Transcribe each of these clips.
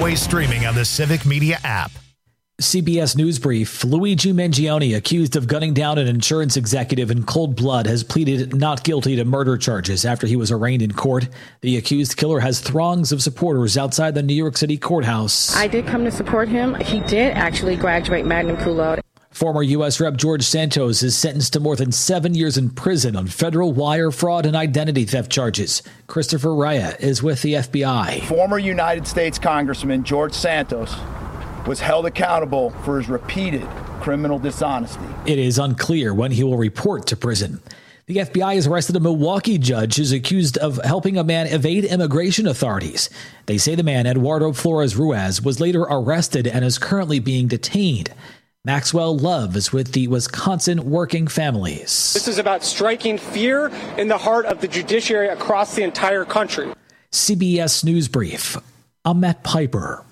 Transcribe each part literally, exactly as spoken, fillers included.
always streaming on the Civic Media app. C B S News Brief. Luigi Mangione, accused of gunning down an insurance executive in cold blood, has pleaded not guilty to murder charges after he was arraigned in court. The accused killer has throngs of supporters outside the New York City courthouse. I did come to support him. He did actually graduate magna cum laude. Former U S Representative George Santos is sentenced to more than seven years in prison on federal wire fraud and identity theft charges. Christopher Raya is with the F B I. Former United States Congressman George Santos was held accountable for his repeated criminal dishonesty. It is unclear when he will report to prison. The F B I has arrested a Milwaukee judge who's accused of helping a man evade immigration authorities. They say the man, Eduardo Flores Ruiz, was later arrested and is currently being detained. Maxwell Love is with the Wisconsin Working Families. This is about striking fear in the heart of the judiciary across the entire country. C B S News Brief. I'm Matt Piper.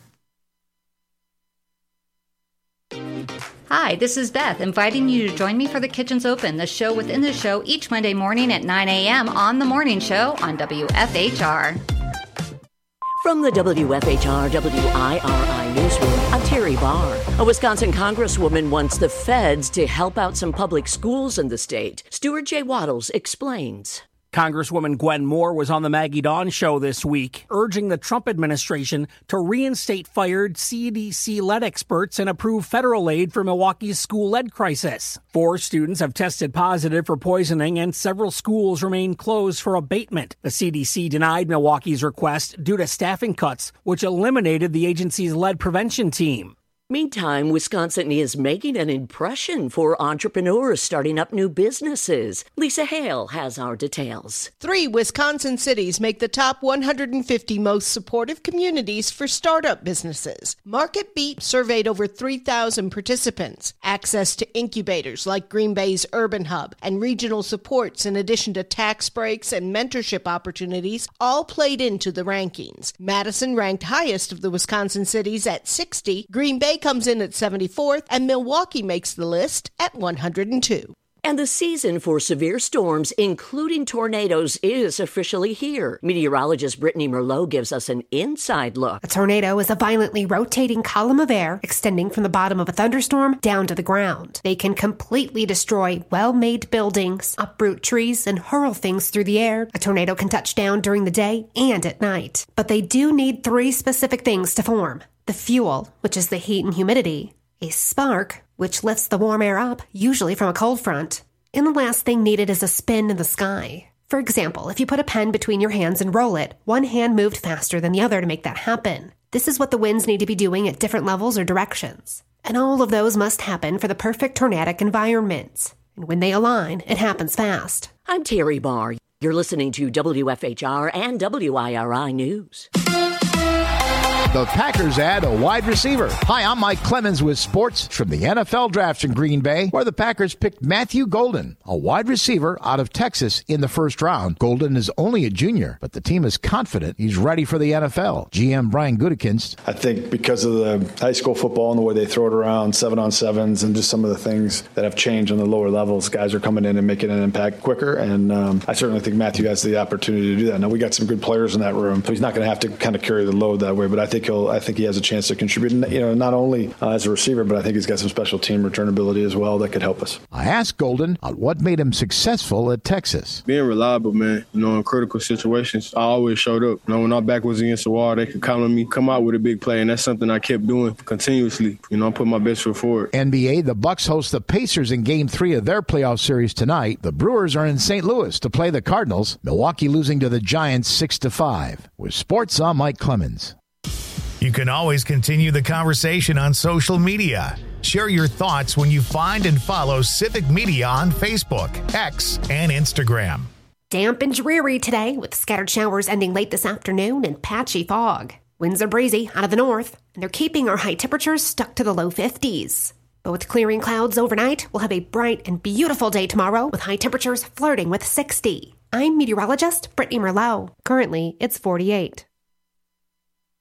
Hi, this is Beth, inviting you to join me for The Kitchen's Open, the show within the show each Monday morning at nine a.m. on The Morning Show on W F H R. From the W F H R W I R I newsroom, I'm Terry Barr. A Wisconsin congresswoman wants the feds to help out some public schools in the state. Stuart J. Waddles explains. Congresswoman Gwen Moore was on the Maggie Dawn show this week, urging the Trump administration to reinstate fired C D C-led experts and approve federal aid for Milwaukee's school lead crisis. Four students have tested positive for poisoning, and several schools remain closed for abatement. The C D C denied Milwaukee's request due to staffing cuts, which eliminated the agency's lead prevention team. Meantime, Wisconsin is making an impression for entrepreneurs starting up new businesses. Lisa Hale has our details. Three Wisconsin cities make the top one hundred fifty most supportive communities for startup businesses. MarketBeat surveyed over three thousand participants. Access to incubators like Green Bay's Urban Hub and regional supports, in addition to tax breaks and mentorship opportunities, all played into the rankings. Madison ranked highest of the Wisconsin cities at sixty. Green Bay comes in at seventy-fourth, and Milwaukee makes the list at one hundred two. And the season for severe storms, including tornadoes, is officially here. Meteorologist Brittany Merlot gives us an inside look. A tornado is a violently rotating column of air extending from the bottom of a thunderstorm down to the ground. They can completely destroy well-made buildings, uproot trees, and hurl things through the air. A tornado can touch down during the day and at night. But they do need three specific things to form. The fuel, which is the heat and humidity. A spark, which lifts the warm air up, usually from a cold front. And the last thing needed is a spin in the sky. For example, if you put a pen between your hands and roll it, one hand moved faster than the other to make that happen. This is what the winds need to be doing at different levels or directions. And all of those must happen for the perfect tornadic environment. And when they align, it happens fast. I'm Terry Barr. You're listening to W F H R and W I R I News. The Packers add a wide receiver. Hi, I'm Mike Clemens with sports from the N F L draft in Green Bay, where the Packers picked Matthew Golden, a wide receiver out of Texas, in the first round. Golden is only a junior, but the team is confident he's ready for the N F L. G M Brian Gutekunst. I think because of the high school football and the way they throw it around, seven on sevens, and just some of the things that have changed on the lower levels, guys are coming in and making an impact quicker, and um, I certainly think Matthew has the opportunity to do that. Now, we got some good players in that room, so he's not going to have to kind of carry the load that way, but I think he'll, I think he has a chance to contribute, you know, not only uh, as a receiver, but I think he's got some special team return ability as well that could help us. I asked Golden on what made him successful at Texas. Being reliable, man. You know, in critical situations, I always showed up. You know, when our back was against the wall, they could count on me, come out with a big play, and that's something I kept doing continuously. You know, I put my best foot forward. N B A, the Bucks host the Pacers in Game three of their playoff series tonight. The Brewers are in Saint Louis to play the Cardinals. Milwaukee losing to the Giants six to five. With sports, I'm Mike Clemens. You can always continue the conversation on social media. Share your thoughts when you find and follow Civic Media on Facebook, X, and Instagram. Damp and dreary today, with scattered showers ending late this afternoon and patchy fog. Winds are breezy out of the north, and they're keeping our high temperatures stuck to the low fifties. But with clearing clouds overnight, we'll have a bright and beautiful day tomorrow with high temperatures flirting with sixty. I'm meteorologist Brittany Merlot. Currently, it's forty-eight.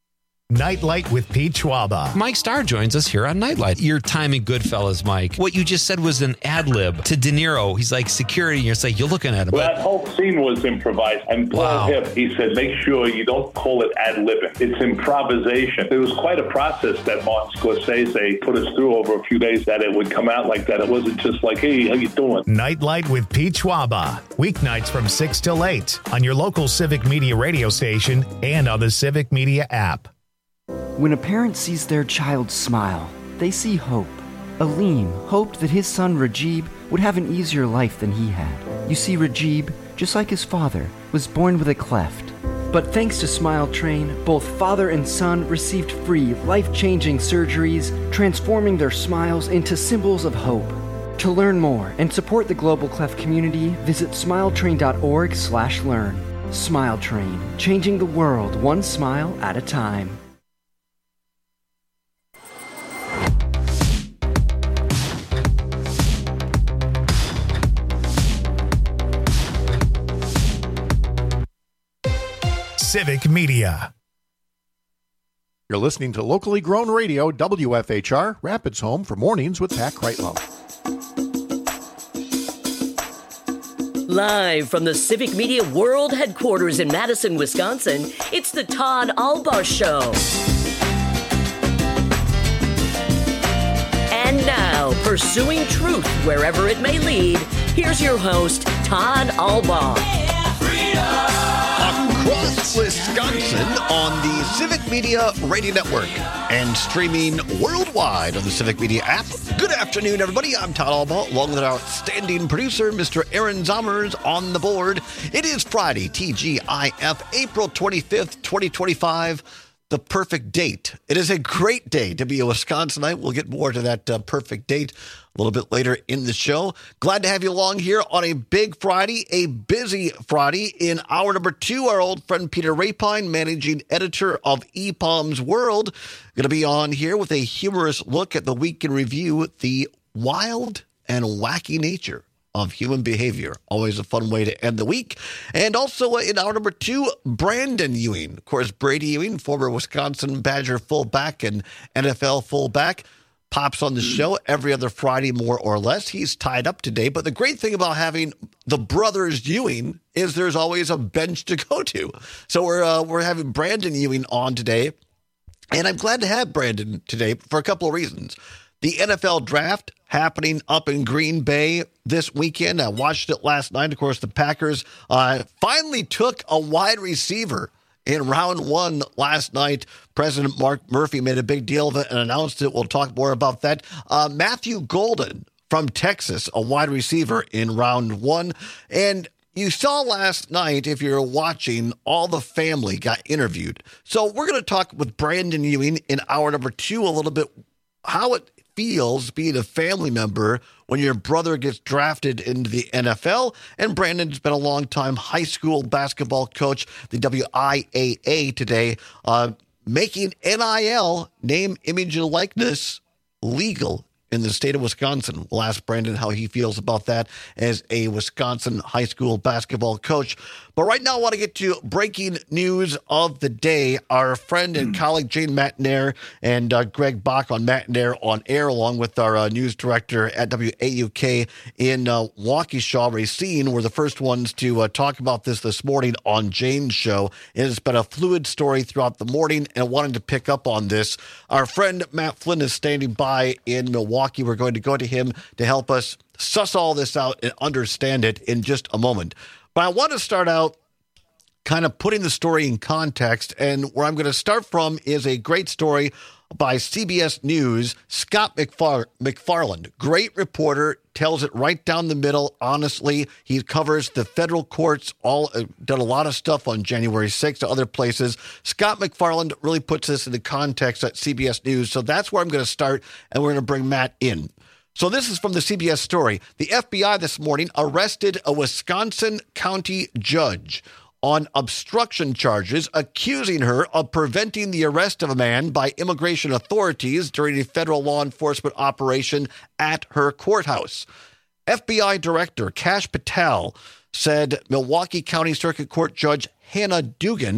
Nightlight with Pete Schwaba. Mike Starr joins us here on Nightlight. Your time in Goodfellas, Mike. What you just said was an ad lib to De Niro. He's like security, and you're like, you're looking at him. Well, that whole scene was improvised. And Paul Wow. Hipp, he said, make sure you don't call it ad libbing. It's improvisation. It was quite a process that Martin Scorsese put us through over a few days that it would come out like that. It wasn't just like, hey, how you doing? Nightlight with Pete Schwaba. Weeknights from six till eight on your local Civic Media radio station and on the Civic Media app. When a parent sees their child smile, they see hope. Aleem hoped that his son Rajib would have an easier life than he had. You see, Rajib, just like his father, was born with a cleft. But thanks to Smile Train, both father and son received free, life-changing surgeries, transforming their smiles into symbols of hope. To learn more and support the Global Cleft community, visit smiletrain.org slash learn. Smile Train, changing the world one smile at a time. Civic Media. You're listening to locally grown radio, W F H R, Rapids Home for Mornings with Pat Kreitlow. Live from the Civic Media World Headquarters in Madison, Wisconsin, it's the Todd Albaugh Show. And now, pursuing truth wherever it may lead, here's your host, Todd Albaugh. Across Wisconsin on the Civic Media Radio Network and streaming worldwide on the Civic Media app. Good afternoon, everybody. I'm Todd Albaugh, along with our outstanding producer, Mister Aaron Zommers, on the board. It is Friday, T G I F, April twenty-fifth, twenty twenty-five. The perfect date. It is a great day to be a Wisconsinite. We'll get more to that uh, perfect date a little bit later in the show. Glad to have you along here on a big Friday, a busy Friday. In hour number two, our old friend Peter Rapine, managing editor of E P O M's World, going to be on here with a humorous look at the week in review, the wild and wacky nature of human behavior. Always a fun way to end the week. And also in hour number two, Brandon Ewing. Of course, Brady Ewing, former Wisconsin Badger fullback and N F L fullback, pops on the show every other Friday, more or less. He's tied up today. But the great thing about having the brothers Ewing is there's always a bench to go to. So we're uh, we're having Brandon Ewing on today. And I'm glad to have Brandon today for a couple of reasons. The N F L draft happening up in Green Bay this weekend. I watched it last night. Of course, the Packers uh, finally took a wide receiver in round one last night. President Mark Murphy made a big deal of it and announced it. We'll talk more about that. Uh, Matthew Golden from Texas, a wide receiver in round one. And you saw last night, if you're watching, all the family got interviewed. So we're going to talk with Brandon Ewing in hour number two a little bit, how it feels being a family member when your brother gets drafted into the N F L. And Brandon's been a long-time high school basketball coach, the W I A A today, uh, making N I L, name, image, and likeness, legal in the state of Wisconsin. We'll ask Brandon how he feels about that as a Wisconsin high school basketball coach. But right now, I want to get to breaking news of the day. Our friend and colleague Jane Matnair and uh, Greg Bach on Matnair on air, along with our uh, news director at W A U K in uh, Waukesha, Racine, were the first ones to uh, talk about this this morning on Jane's show. It has been a fluid story throughout the morning, and wanted to pick up on this. Our friend Matt Flynn is standing by in Milwaukee. We're going to go to him to help us suss all this out and understand it in just a moment. But I want to start out kind of putting the story in context, and where I'm going to start from is a great story by C B S News. Scott McFar- McFarland, great reporter, tells it right down the middle. Honestly, he covers the federal courts, all uh, done a lot of stuff on January sixth to other places. Scott McFarland really puts this into context at C B S News. So that's where I'm going to start, and we're going to bring Matt in. So this is from the C B S story. The F B I this morning arrested a Wisconsin county judge on obstruction charges, accusing her of preventing the arrest of a man by immigration authorities during a federal law enforcement operation at her courthouse. F B I Director Kash Patel said Milwaukee County Circuit Court Judge Hannah Dugan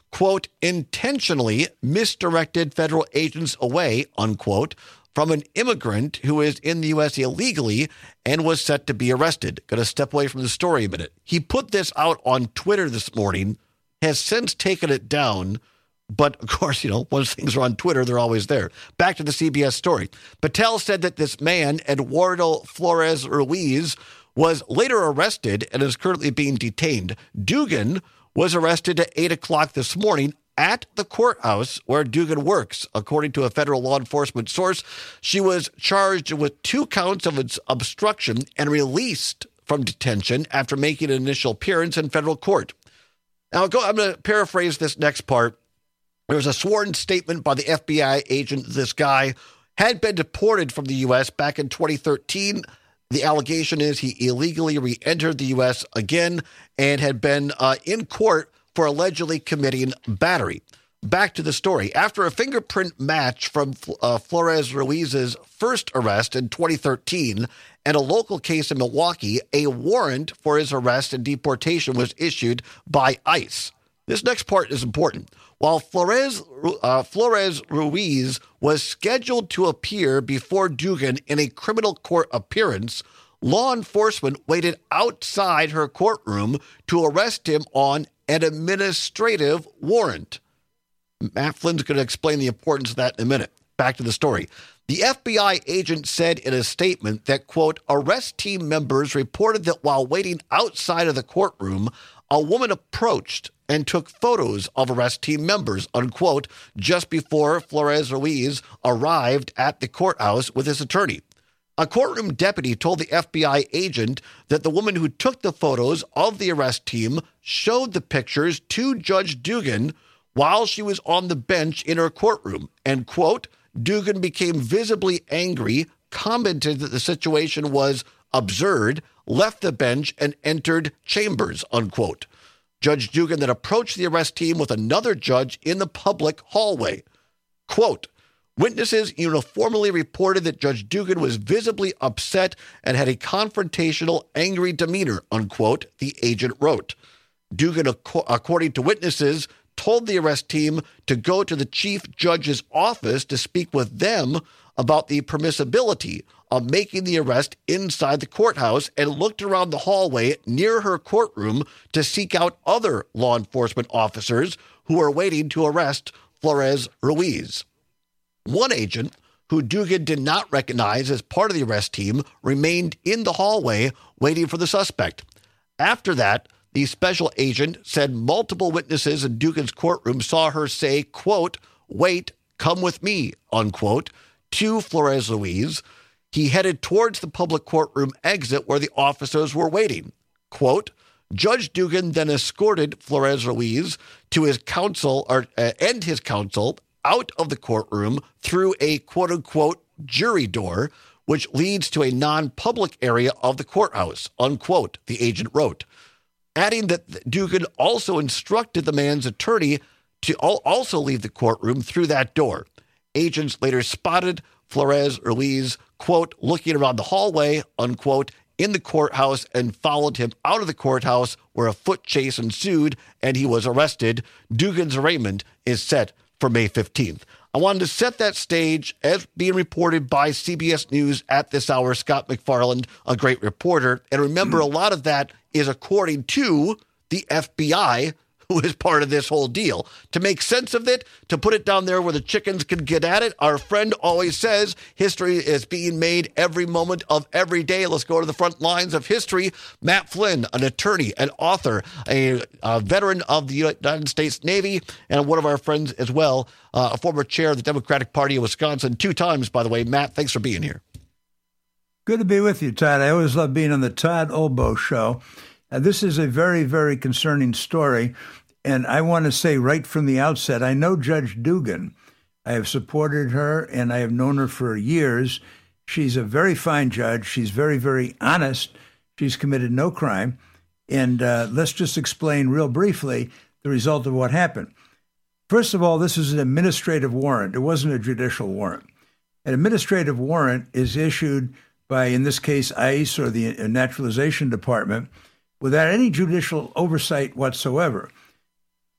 quote, intentionally misdirected federal agents away, unquote, from an immigrant who is in the U S illegally and was set to be arrested. Going to step away from the story a minute. He put this out on Twitter this morning, has since taken it down. But, of course, you know, once things are on Twitter, they're always there. Back to the C B S story. Patel said that this man, Eduardo Flores Ruiz, was later arrested and is currently being detained. Dugan was arrested at eight o'clock this morning at the courthouse where Dugan works. According to a federal law enforcement source, she was charged with two counts of obstruction and released from detention after making an initial appearance in federal court. Now, I'm going to paraphrase this next part. There was a sworn statement by the F B I agent. This guy had been deported from the U S back in twenty thirteen. The allegation is he illegally re-entered the U S again and had been uh, in court for allegedly committing battery. Back to the story. After a fingerprint match from uh, Flores Ruiz's first arrest in twenty thirteen and a local case in Milwaukee, a warrant for his arrest and deportation was issued by ICE. This next part is important. While Flores, uh, Flores Ruiz was scheduled to appear before Dugan in a criminal court appearance, law enforcement waited outside her courtroom to arrest him on an administrative warrant. Matt Flynn's going to explain the importance of that in a minute. Back to the story. The F B I agent said in a statement that, quote, arrest team members reported that while waiting outside of the courtroom, a woman approached and took photos of arrest team members, unquote, just before Flores Ruiz arrived at the courthouse with his attorney. A courtroom deputy told the F B I agent that the woman who took the photos of the arrest team showed the pictures to Judge Dugan while she was on the bench in her courtroom. And, quote, Dugan became visibly angry, commented that the situation was absurd, left the bench, and entered chambers, unquote. Judge Dugan then approached the arrest team with another judge in the public hallway. Quote, witnesses uniformly reported that Judge Dugan was visibly upset and had a confrontational, angry demeanor, unquote, the agent wrote. Dugan, according to witnesses, told the arrest team to go to the chief judge's office to speak with them about the permissibility of making the arrest inside the courthouse and looked around the hallway near her courtroom to seek out other law enforcement officers who were waiting to arrest Flores Ruiz. One agent, who Dugan did not recognize as part of the arrest team, remained in the hallway waiting for the suspect. After that, the special agent said multiple witnesses in Dugan's courtroom saw her say, quote, wait, come with me, unquote, to Flores Ruiz. He headed towards the public courtroom exit where the officers were waiting. Quote, Judge Dugan then escorted Flores Ruiz to his counsel or uh, and his counsel out of the courtroom through a quote unquote jury door, which leads to a non-public area of the courthouse, unquote, the agent wrote, adding that Dugan also instructed the man's attorney to also leave the courtroom through that door. Agents later spotted Flores Ruiz, quote, looking around the hallway, unquote, in the courthouse and followed him out of the courthouse where a foot chase ensued and he was arrested. Dugan's arraignment is set for May fifteenth. I wanted to set that stage as being reported by C B S News at this hour. Scott McFarland, a great reporter. And remember, a lot of that is according to the F B I, who is part of this whole deal. To make sense of it, to put it down there where the chickens can get at it, our friend always says history is being made every moment of every day. Let's go to the front lines of history. Matt Flynn, an attorney, an author, a, a veteran of the United States Navy, and one of our friends as well, uh, a former chair of the Democratic Party of Wisconsin, two times, by the way. Matt, thanks for being here. Good to be with you, Todd. I always love being on the Todd Olbo Show. Uh, this is a very, very concerning story, and I want to say right from the outset, I know Judge Dugan. I have supported her, and I have known her for years. She's a very fine judge. She's very, very honest. She's committed no crime. And uh, let's just explain real briefly the result of what happened. First of all, this is an administrative warrant. It wasn't a judicial warrant. An administrative warrant is issued by, in this case, ICE or the Naturalization Department, without any judicial oversight whatsoever.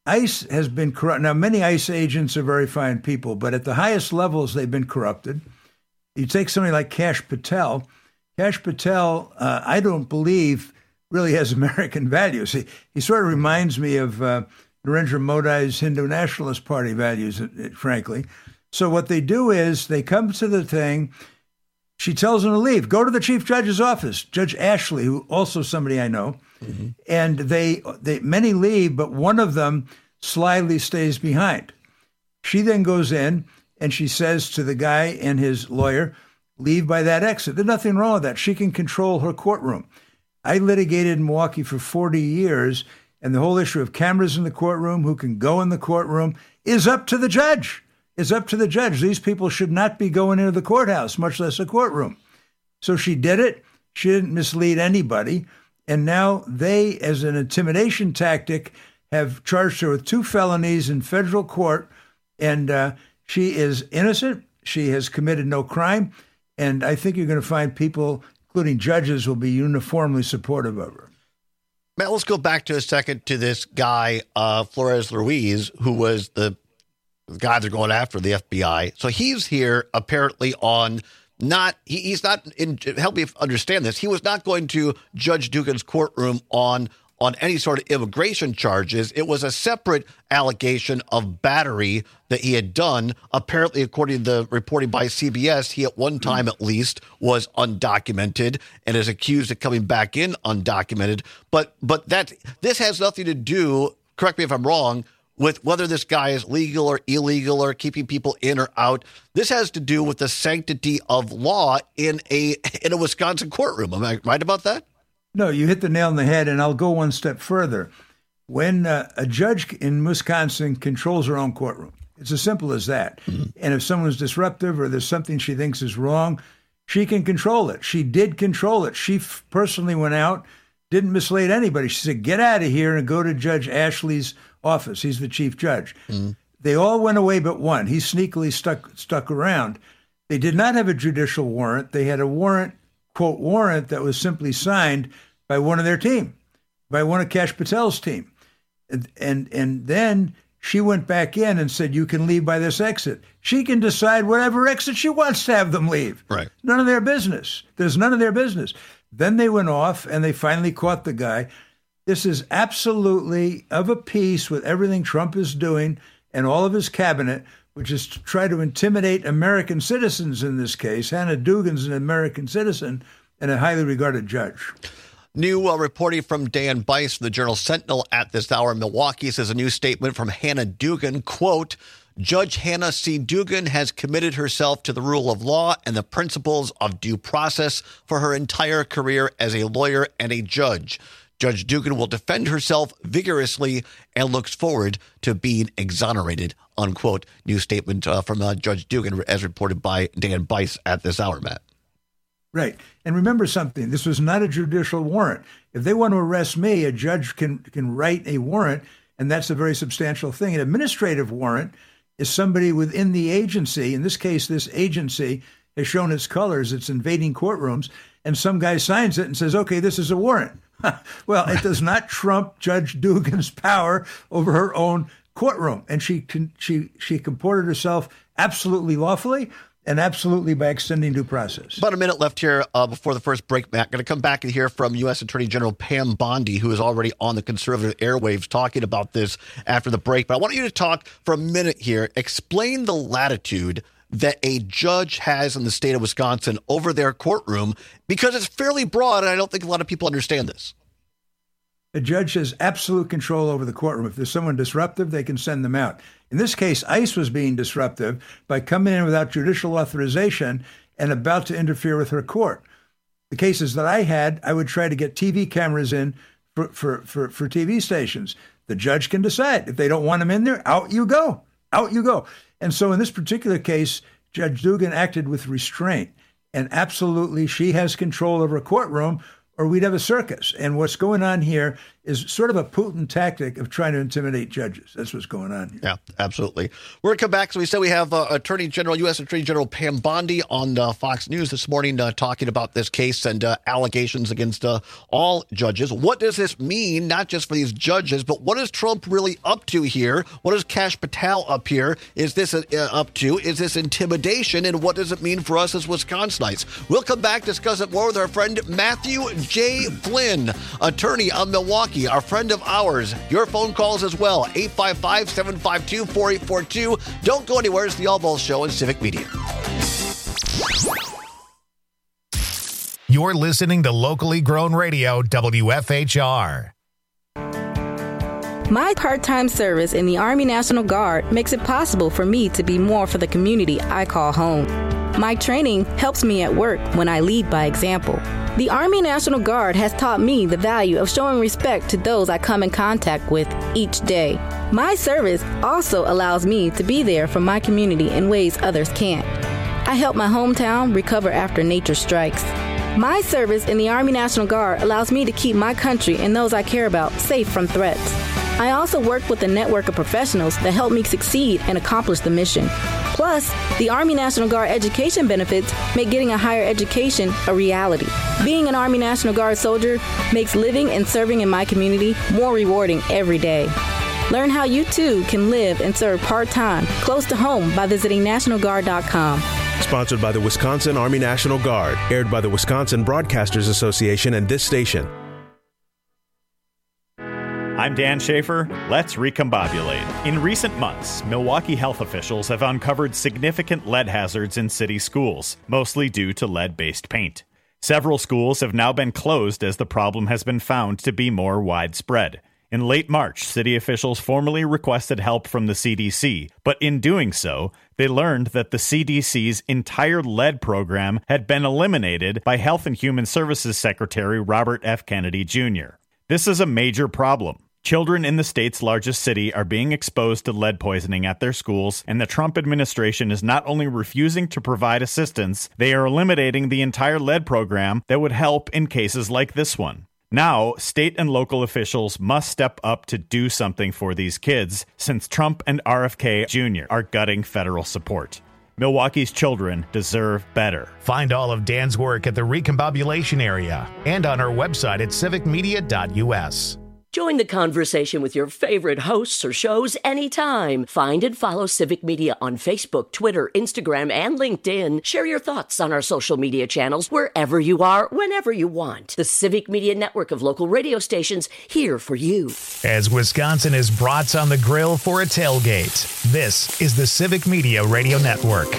ICE has been corrupt. Now, many ICE agents are very fine people, but at the highest levels, they've been corrupted. You take somebody like Kash Patel. Kash Patel, uh, I don't believe, really has American values. He, he sort of reminds me of uh, Narendra Modi's Hindu Nationalist Party values, frankly. So what they do is they come to the thing. She tells them to leave. Go to the chief judge's office, Judge Ashley, who also somebody I know. Mm-hmm. And they, they many leave, but one of them slyly stays behind. She then goes in and she says to the guy and his lawyer, leave by that exit. There's nothing wrong with that. She can control her courtroom. I litigated in Milwaukee for forty years, and the whole issue of cameras in the courtroom, who can go in the courtroom, is up to the judge. It's up to the judge. These people should not be going into the courthouse, much less a courtroom. So she did it. She didn't mislead anybody. And now they, as an intimidation tactic, have charged her with two felonies in federal court. And uh, she is innocent. She has committed no crime. And I think you're going to find people, including judges, will be uniformly supportive of her. Matt, let's go back to a second to this guy, uh, Flores Ruiz, who was the The guy they're going after, the F B I. So he's here apparently on not, he, he's not, in, help me understand this, he was not going to Judge Dugan's courtroom on on any sort of immigration charges. It was a separate allegation of battery that he had done. Apparently, according to the reporting by C B S, he at one time at least was undocumented and is accused of coming back in undocumented. But but that this has nothing to do, correct me if I'm wrong, with whether this guy is legal or illegal or keeping people in or out. This has to do with the sanctity of law in a in a Wisconsin courtroom. Am I right about that? No, you hit the nail on the head, and I'll go one step further. When uh, a judge in Wisconsin controls her own courtroom, it's as simple as that. Mm-hmm. And if someone's disruptive or there's something she thinks is wrong, she can control it. She did control it. She f- personally went out, didn't mislead anybody. She said, get out of here and go to Judge Ashley's office. He's the chief judge. Mm-hmm. They all went away but one. He sneakily stuck stuck around. They did not have a judicial warrant. They had a warrant, quote, warrant that was simply signed by one of their team, by one of Kash Patel's team. And, and, and then she went back in and said, you can leave by this exit. She can decide whatever exit she wants to have them leave. Right. None of their business. There's none of their business. Then they went off and they finally caught the guy. This is absolutely of a piece with everything Trump is doing and all of his cabinet, which is to try to intimidate American citizens in this case. Hannah Dugan's an American citizen and a highly regarded judge. New uh, reporting from Dan Bice, the Journal Sentinel at this hour in Milwaukee, says a new statement from Hannah Dugan, quote, Judge Hannah C. Dugan has committed herself to the rule of law and the principles of due process for her entire career as a lawyer and a judge. Judge Dugan will defend herself vigorously and looks forward to being exonerated, unquote. New statement uh, from uh, Judge Dugan as reported by Dan Bice at this hour, Matt. Right. And remember something, this was not a judicial warrant. If they want to arrest me, a judge can can write a warrant, and that's a very substantial thing. An administrative warrant is somebody within the agency. In this case, this agency has shown its colors. It's invading courtrooms, and some guy signs it and says, okay, this is a warrant. Well, it does not trump Judge Dugan's power over her own courtroom. And she can, she she comported herself absolutely lawfully and absolutely by extending due process. About a minute left here uh, before the first break, Matt. Going to come back and hear from U S Attorney General Pam Bondi, who is already on the conservative airwaves talking about this after the break. But I want you to talk for a minute here. Explain the latitude that a judge has in the state of Wisconsin over their courtroom, because it's fairly broad, and I don't think a lot of people understand this. A judge has absolute control over the courtroom. If there's someone disruptive, they can send them out. In this case, ICE was being disruptive by coming in without judicial authorization and about to interfere with her court. The cases that I had, I would try to get T V cameras in for, for, for, for T V stations. The judge can decide. If they don't want them in there, out you go. Out you go. And so in this particular case, Judge Dugan acted with restraint. And absolutely, she has control over a courtroom, or we'd have a circus. And what's going on here is sort of a Putin tactic of trying to intimidate judges. That's what's going on here. Yeah, absolutely. We're going to come back. So we said we have uh, Attorney General, U S Attorney General Pam Bondi on uh, Fox News this morning uh, talking about this case and uh, allegations against uh, all judges. What does this mean, not just for these judges, but what is Trump really up to here? What is Kash Patel up here? Is this uh, up to? Is this intimidation? And what does it mean for us as Wisconsinites? We'll come back, discuss it more with our friend Matthew J. Flynn, attorney of Milwaukee, our friend of ours. Your phone calls as well, eight five five, seven five two, four eight four two. Don't go anywhere. It's the All Balls Show on Civic Media. You're listening to locally grown radio, W F H R. My part-time service in the Army National Guard makes it possible for me to be more for the community I call home. My training helps me at work when I lead by example. The Army National Guard has taught me the value of showing respect to those I come in contact with each day. My service also allows me to be there for my community in ways others can't. I help my hometown recover after nature strikes. My service in the Army National Guard allows me to keep my country and those I care about safe from threats. I also work with a network of professionals that help me succeed and accomplish the mission. Plus, the Army National Guard education benefits make getting a higher education a reality. Being an Army National Guard soldier makes living and serving in my community more rewarding every day. Learn how you too can live and serve part-time close to home by visiting national guard dot com. Sponsored by the Wisconsin Army National Guard, aired by the Wisconsin Broadcasters Association and this station. I'm Dan Schaefer. Let's recombobulate. In recent months, Milwaukee health officials have uncovered significant lead hazards in city schools, mostly due to lead-based paint. Several schools have now been closed as the problem has been found to be more widespread. In late March, city officials formally requested help from the C D C, but in doing so, they learned that the C D C's entire lead program had been eliminated by Health and Human Services Secretary Robert F. Kennedy Junior This is a major problem. Children in the state's largest city are being exposed to lead poisoning at their schools, and the Trump administration is not only refusing to provide assistance, they are eliminating the entire lead program that would help in cases like this one. Now, state and local officials must step up to do something for these kids, since Trump and R F K Junior are gutting federal support. Milwaukee's children deserve better. Find all of Dan's work at the Recombobulation Area and on our website at civic media dot u s. Join the conversation with your favorite hosts or shows anytime. Find and follow Civic Media on Facebook, Twitter, Instagram, and LinkedIn. Share your thoughts on our social media channels wherever you are, whenever you want. The Civic Media network of local radio stations here for you. As Wisconsin is brats on the grill for a tailgate, this is the Civic Media Radio Network.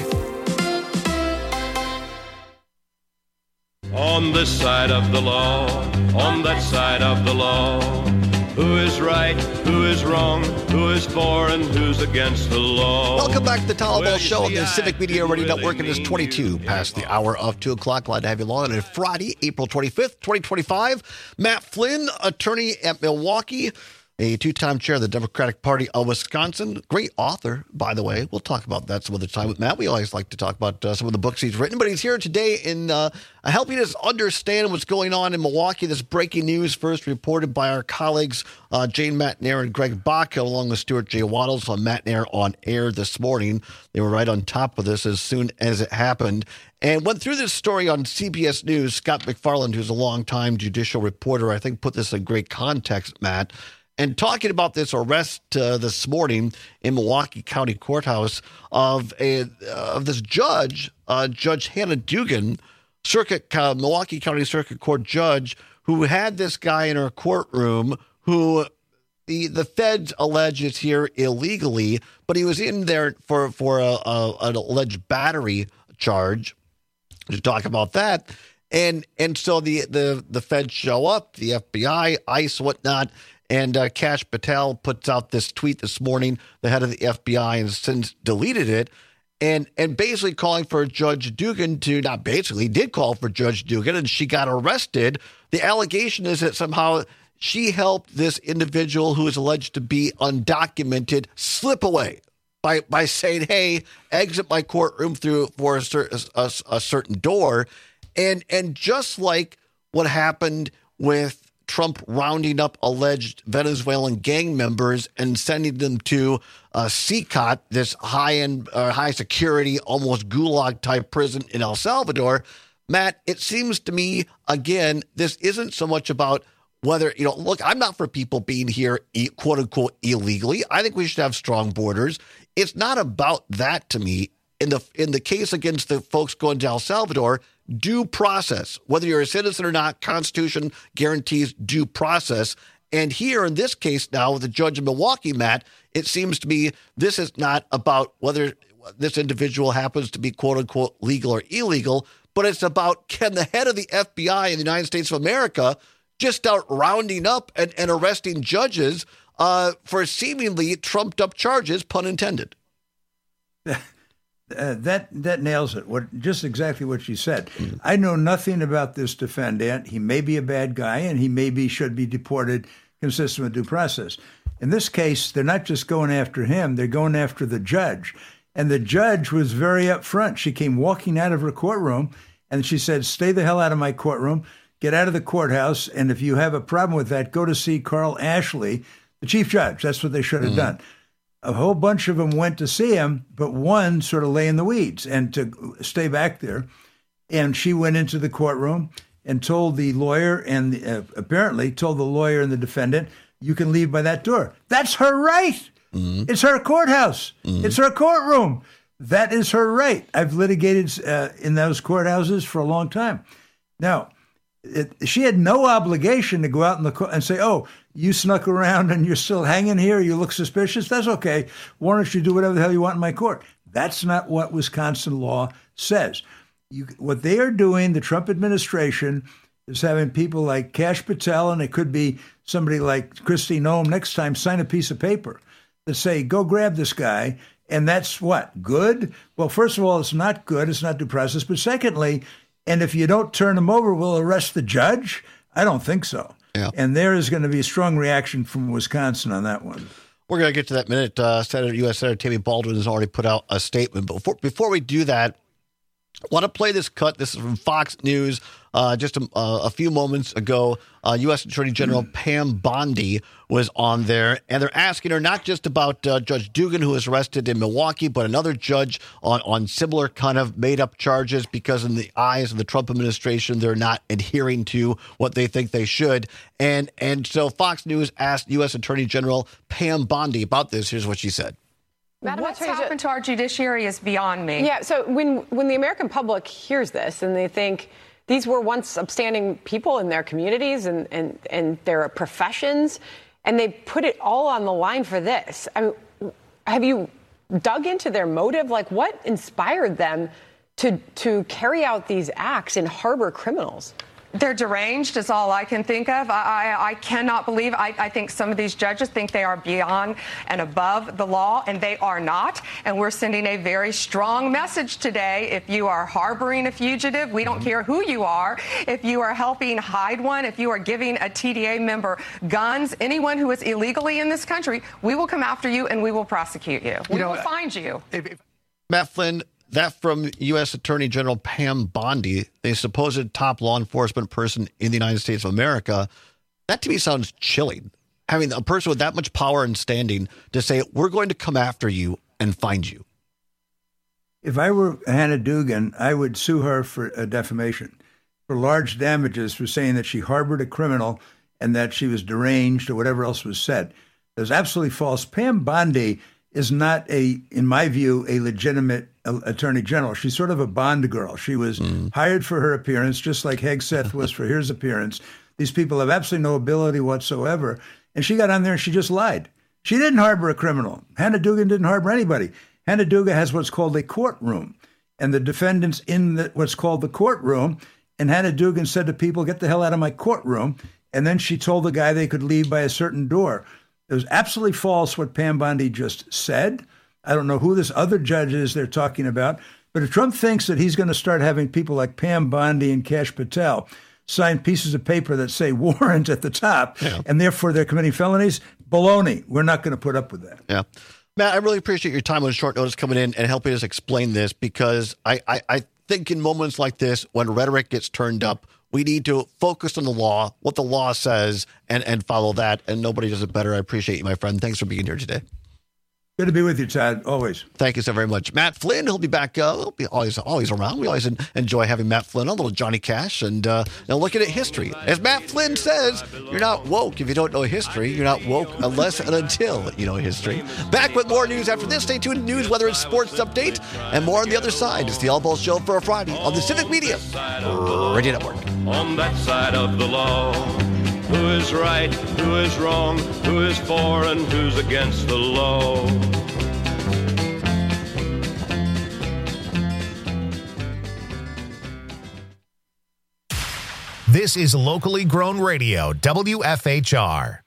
On this side of the law, on that side of the law, who is right, who is wrong, who is for and who's against the law? Welcome back to the Tall Ball Show on the Civic Media Radio Network. It is twenty-two past the hour of two o'clock. Glad to have you along on Friday, April twenty-fifth, twenty twenty-five. Matt Flynn, attorney at Milwaukee, a two-time chair of the Democratic Party of Wisconsin. Great author, by the way. We'll talk about that some other time with Matt. We always like to talk about uh, some of the books he's written, but he's here today in uh, helping us understand what's going on in Milwaukee. This breaking news first reported by our colleagues uh, Jane Matnair and Greg Baca, along with Stuart J. Waddles on Matnair on air this morning. They were right on top of this as soon as it happened. And went through this story on C B S News. Scott McFarland, who's a longtime judicial reporter, I think put this in great context, Matt. And talking about this arrest uh, this morning in Milwaukee County Courthouse of a uh, of this judge, uh, Judge Hannah Dugan, Circuit uh, Milwaukee County Circuit Court judge, who had this guy in her courtroom who the the feds allege is here illegally, but he was in there for for a, a, an alleged battery charge. To talk about that, and and so the the the feds show up, the F B I, ICE, whatnot. And uh, Kash Patel puts out this tweet this morning, the head of the F B I, and since deleted it, and and basically calling for Judge Dugan to, not basically, did call for Judge Dugan, and she got arrested. The allegation is that somehow she helped this individual who is alleged to be undocumented slip away by by saying, hey, exit my courtroom through for a, cer- a, a certain door. And, and just like what happened with Trump rounding up alleged Venezuelan gang members and sending them to uh, C C O T, this high-end, uh, high-security, almost gulag-type prison in El Salvador. Matt, it seems to me, again, this isn't so much about whether, you know, look, I'm not for people being here, quote unquote, illegally. I think we should have strong borders. It's not about that to me. In the in the case against the folks going to El Salvador, due process, whether you're a citizen or not, Constitution guarantees due process. And here in this case now, with the judge in Milwaukee, Matt, it seems to me this is not about whether this individual happens to be, quote unquote, legal or illegal, but it's about, can the head of the F B I in the United States of America just start rounding up and, and arresting judges uh, for seemingly trumped up charges, pun intended. Uh, that that nails it. What just exactly what she said. Mm. I know nothing about this defendant. He may be a bad guy, and he maybe should be deported, consistent with due process. In this case, they're not just going after him; they're going after the judge. And the judge was very upfront. She came walking out of her courtroom, and she said, "Stay the hell out of my courtroom. Get out of the courthouse. And if you have a problem with that, go to see Carl Ashley, the chief judge." That's what they should have mm. done. A whole bunch of them went to see him, but one sort of lay in the weeds and to stay back there. And she went into the courtroom and told the lawyer and the, uh, apparently told the lawyer and the defendant, "You can leave by that door." That's her right. Mm-hmm. It's her courthouse. Mm-hmm. It's her courtroom. That is her right. I've litigated uh, in those courthouses for a long time. Now, it, she had no obligation to go out in the court and say, "Oh, you snuck around and you're still hanging here. You look suspicious. That's okay. Why don't you do whatever the hell you want in my court?" That's not what Wisconsin law says. You, what they are doing, the Trump administration, is having people like Kash Patel, and it could be somebody like Kristi Noem next time, sign a piece of paper that say, "Go grab this guy." And that's what? Good? Well, first of all, it's not good. It's not due process. But secondly, and if you don't turn him over, we'll arrest the judge? I don't think so. Yeah. And there is going to be a strong reaction from Wisconsin on that one. We're going to get to that in a minute. Uh, Senator, U S Senator Tammy Baldwin has already put out a statement. But before, before we do that, I want to play this cut. This is from Fox News. Uh, just a, uh, a few moments ago, uh, U S Attorney General mm. Pam Bondi was on there, and they're asking her not just about uh, Judge Dugan, who was arrested in Milwaukee, but another judge on, on similar kind of made-up charges because in the eyes of the Trump administration, they're not adhering to what they think they should. And, and so Fox News asked U S Attorney General Pam Bondi about this. Here's what she said. Madam What's happened to our judiciary is beyond me. Yeah, so when, when the American public hears this and they think these were once upstanding people in their communities and, and, and their professions, and they put it all on the line for this, I mean, have you dug into their motive? Like, what inspired them to, to carry out these acts and harbor criminals? They're deranged is all I can think of. I, I, I cannot believe. I, I think some of these judges think they are beyond and above the law, and they are not. And we're sending a very strong message today. If you are harboring a fugitive, we don't care who you are. If you are helping hide one, if you are giving a T D A member guns, anyone who is illegally in this country, we will come after you and we will prosecute you. We you know, will find you. If, if, Matt Flynn, that from U S Attorney General Pam Bondi, a supposed top law enforcement person in the United States of America, that to me sounds chilling. Having a person with that much power and standing to say, "We're going to come after you and find you." If I were Hannah Dugan, I would sue her for uh, defamation, for large damages for saying that she harbored a criminal and that she was deranged or whatever else was said. That's absolutely false. Pam Bondi is not a, in my view, a legitimate attorney general. She's sort of a Bond girl. She was mm. hired for her appearance, just like Hegseth was for his appearance. These people have absolutely no ability whatsoever. And she got on there and she just lied. She didn't harbor a criminal. Hannah Dugan didn't harbor anybody. Hannah Dugan has what's called a courtroom, and the defendants in the, what's called the courtroom. And Hannah Dugan said to people, "Get the hell out of my courtroom." And then she told the guy they could leave by a certain door. It was absolutely false what Pam Bondi just said. I don't know who this other judge is they're talking about, but if Trump thinks that he's going to start having people like Pam Bondi and Kash Patel sign pieces of paper that say warrant at the top, yeah. and therefore they're committing felonies, baloney. We're not going to put up with that. Yeah. Matt, I really appreciate your time on short notice coming in and helping us explain this, because I, I, I think in moments like this, when rhetoric gets turned up, We need to focus on the law, what the law says, and, and follow that. And nobody does it better. I appreciate you, my friend. Thanks for being here today. Good to be with you, Todd. Always. Thank you so very much. Matt Flynn, he'll be back. Uh, he'll be always always around. We always enjoy having Matt Flynn on, a little Johnny Cash, and uh, you know, looking at history. As Matt Flynn says, you're not woke if you don't know history. You're not woke unless and until you know history. Back with more news after this. Stay tuned to news, weather, and sports update, and more on the other side. It's the All Ball Show for a Friday on the Civic Media Radio Network. On that side of the law, who is right, who is wrong, who is for and who's against the law. This is locally grown radio, W F H R.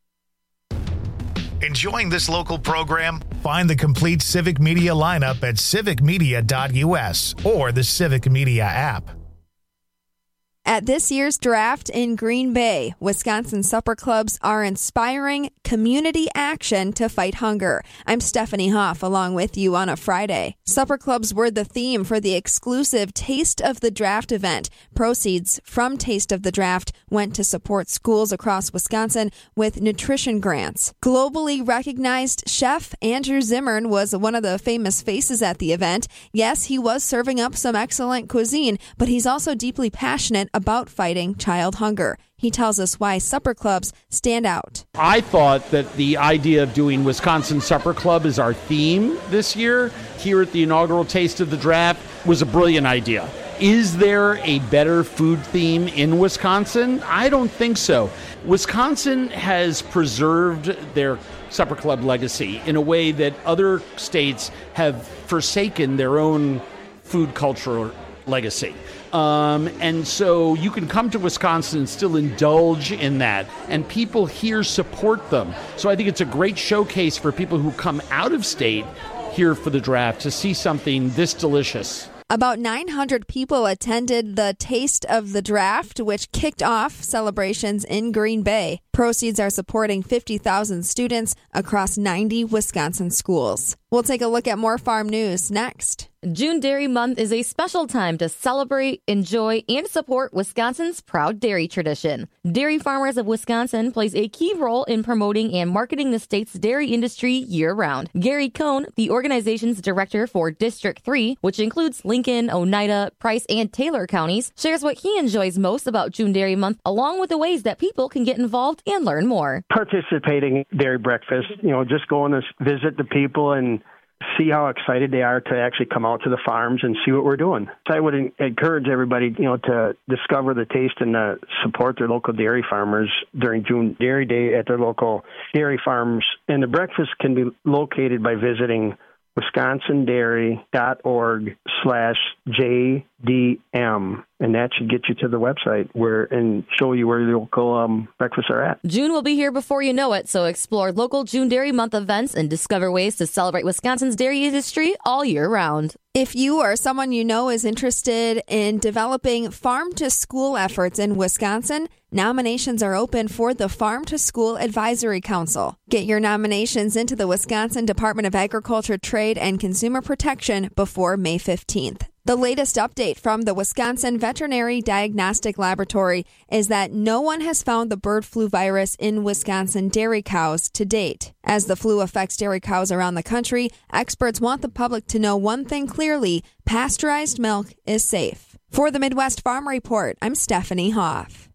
Enjoying this local program? Find the complete Civic Media lineup at civic media dot U S or the Civic Media app. At this year's draft in Green Bay, Wisconsin supper clubs are inspiring community action to fight hunger. I'm Stephanie Hoff along with you on a Friday. Supper clubs were the theme for the exclusive Taste of the Draft event. Proceeds from Taste of the Draft went to support schools across Wisconsin with nutrition grants. Globally recognized chef Andrew Zimmern was one of the famous faces at the event. Yes, he was serving up some excellent cuisine, but he's also deeply passionate about fighting child hunger. He tells us why supper clubs stand out. I thought that the idea of doing Wisconsin Supper Club as our theme this year here at the inaugural Taste of the Draft was a brilliant idea. Is there a better food theme in Wisconsin? I don't think so. Wisconsin has preserved their supper club legacy in a way that other states have forsaken their own food cultural legacy. Um, and so you can come to Wisconsin and still indulge in that, and people here support them. So I think it's a great showcase for people who come out of state here for the draft to see something this delicious. About nine hundred people attended the Taste of the Draft, which kicked off celebrations in Green Bay. Proceeds are supporting fifty thousand students across ninety Wisconsin schools. We'll take a look at more farm news next. June Dairy Month is a special time to celebrate, enjoy, and support Wisconsin's proud dairy tradition. Dairy Farmers of Wisconsin plays a key role in promoting and marketing the state's dairy industry year-round. Gary Cohn, the organization's director for District three, which includes Lincoln, Oneida, Price, and Taylor counties, shares what he enjoys most about June Dairy Month, along with the ways that people can get involved and learn more. Participating in dairy breakfast, you know, just going to visit the people and see how excited they are to actually come out to the farms and see what we're doing. So I would encourage everybody, you know, to discover the taste and uh, support their local dairy farmers during June Dairy Day at their local dairy farms. And the breakfast can be located by visiting wisconsindairy.org slash JDM. And that should get you to the website where and show you where the local um, breakfasts are at. June will be here before you know it, so explore local June Dairy Month events and discover ways to celebrate Wisconsin's dairy industry all year round. If you or someone you know is interested in developing farm-to-school efforts in Wisconsin, nominations are open for the Farm-to-School Advisory Council. Get your nominations into the Wisconsin Department of Agriculture, Trade, and Consumer Protection before May fifteenth. The latest update from the Wisconsin Veterinary Diagnostic Laboratory is that no one has found the bird flu virus in Wisconsin dairy cows to date. As the flu affects dairy cows around the country, experts want the public to know one thing clearly: pasteurized milk is safe. For the Midwest Farm Report, I'm Stephanie Hoff.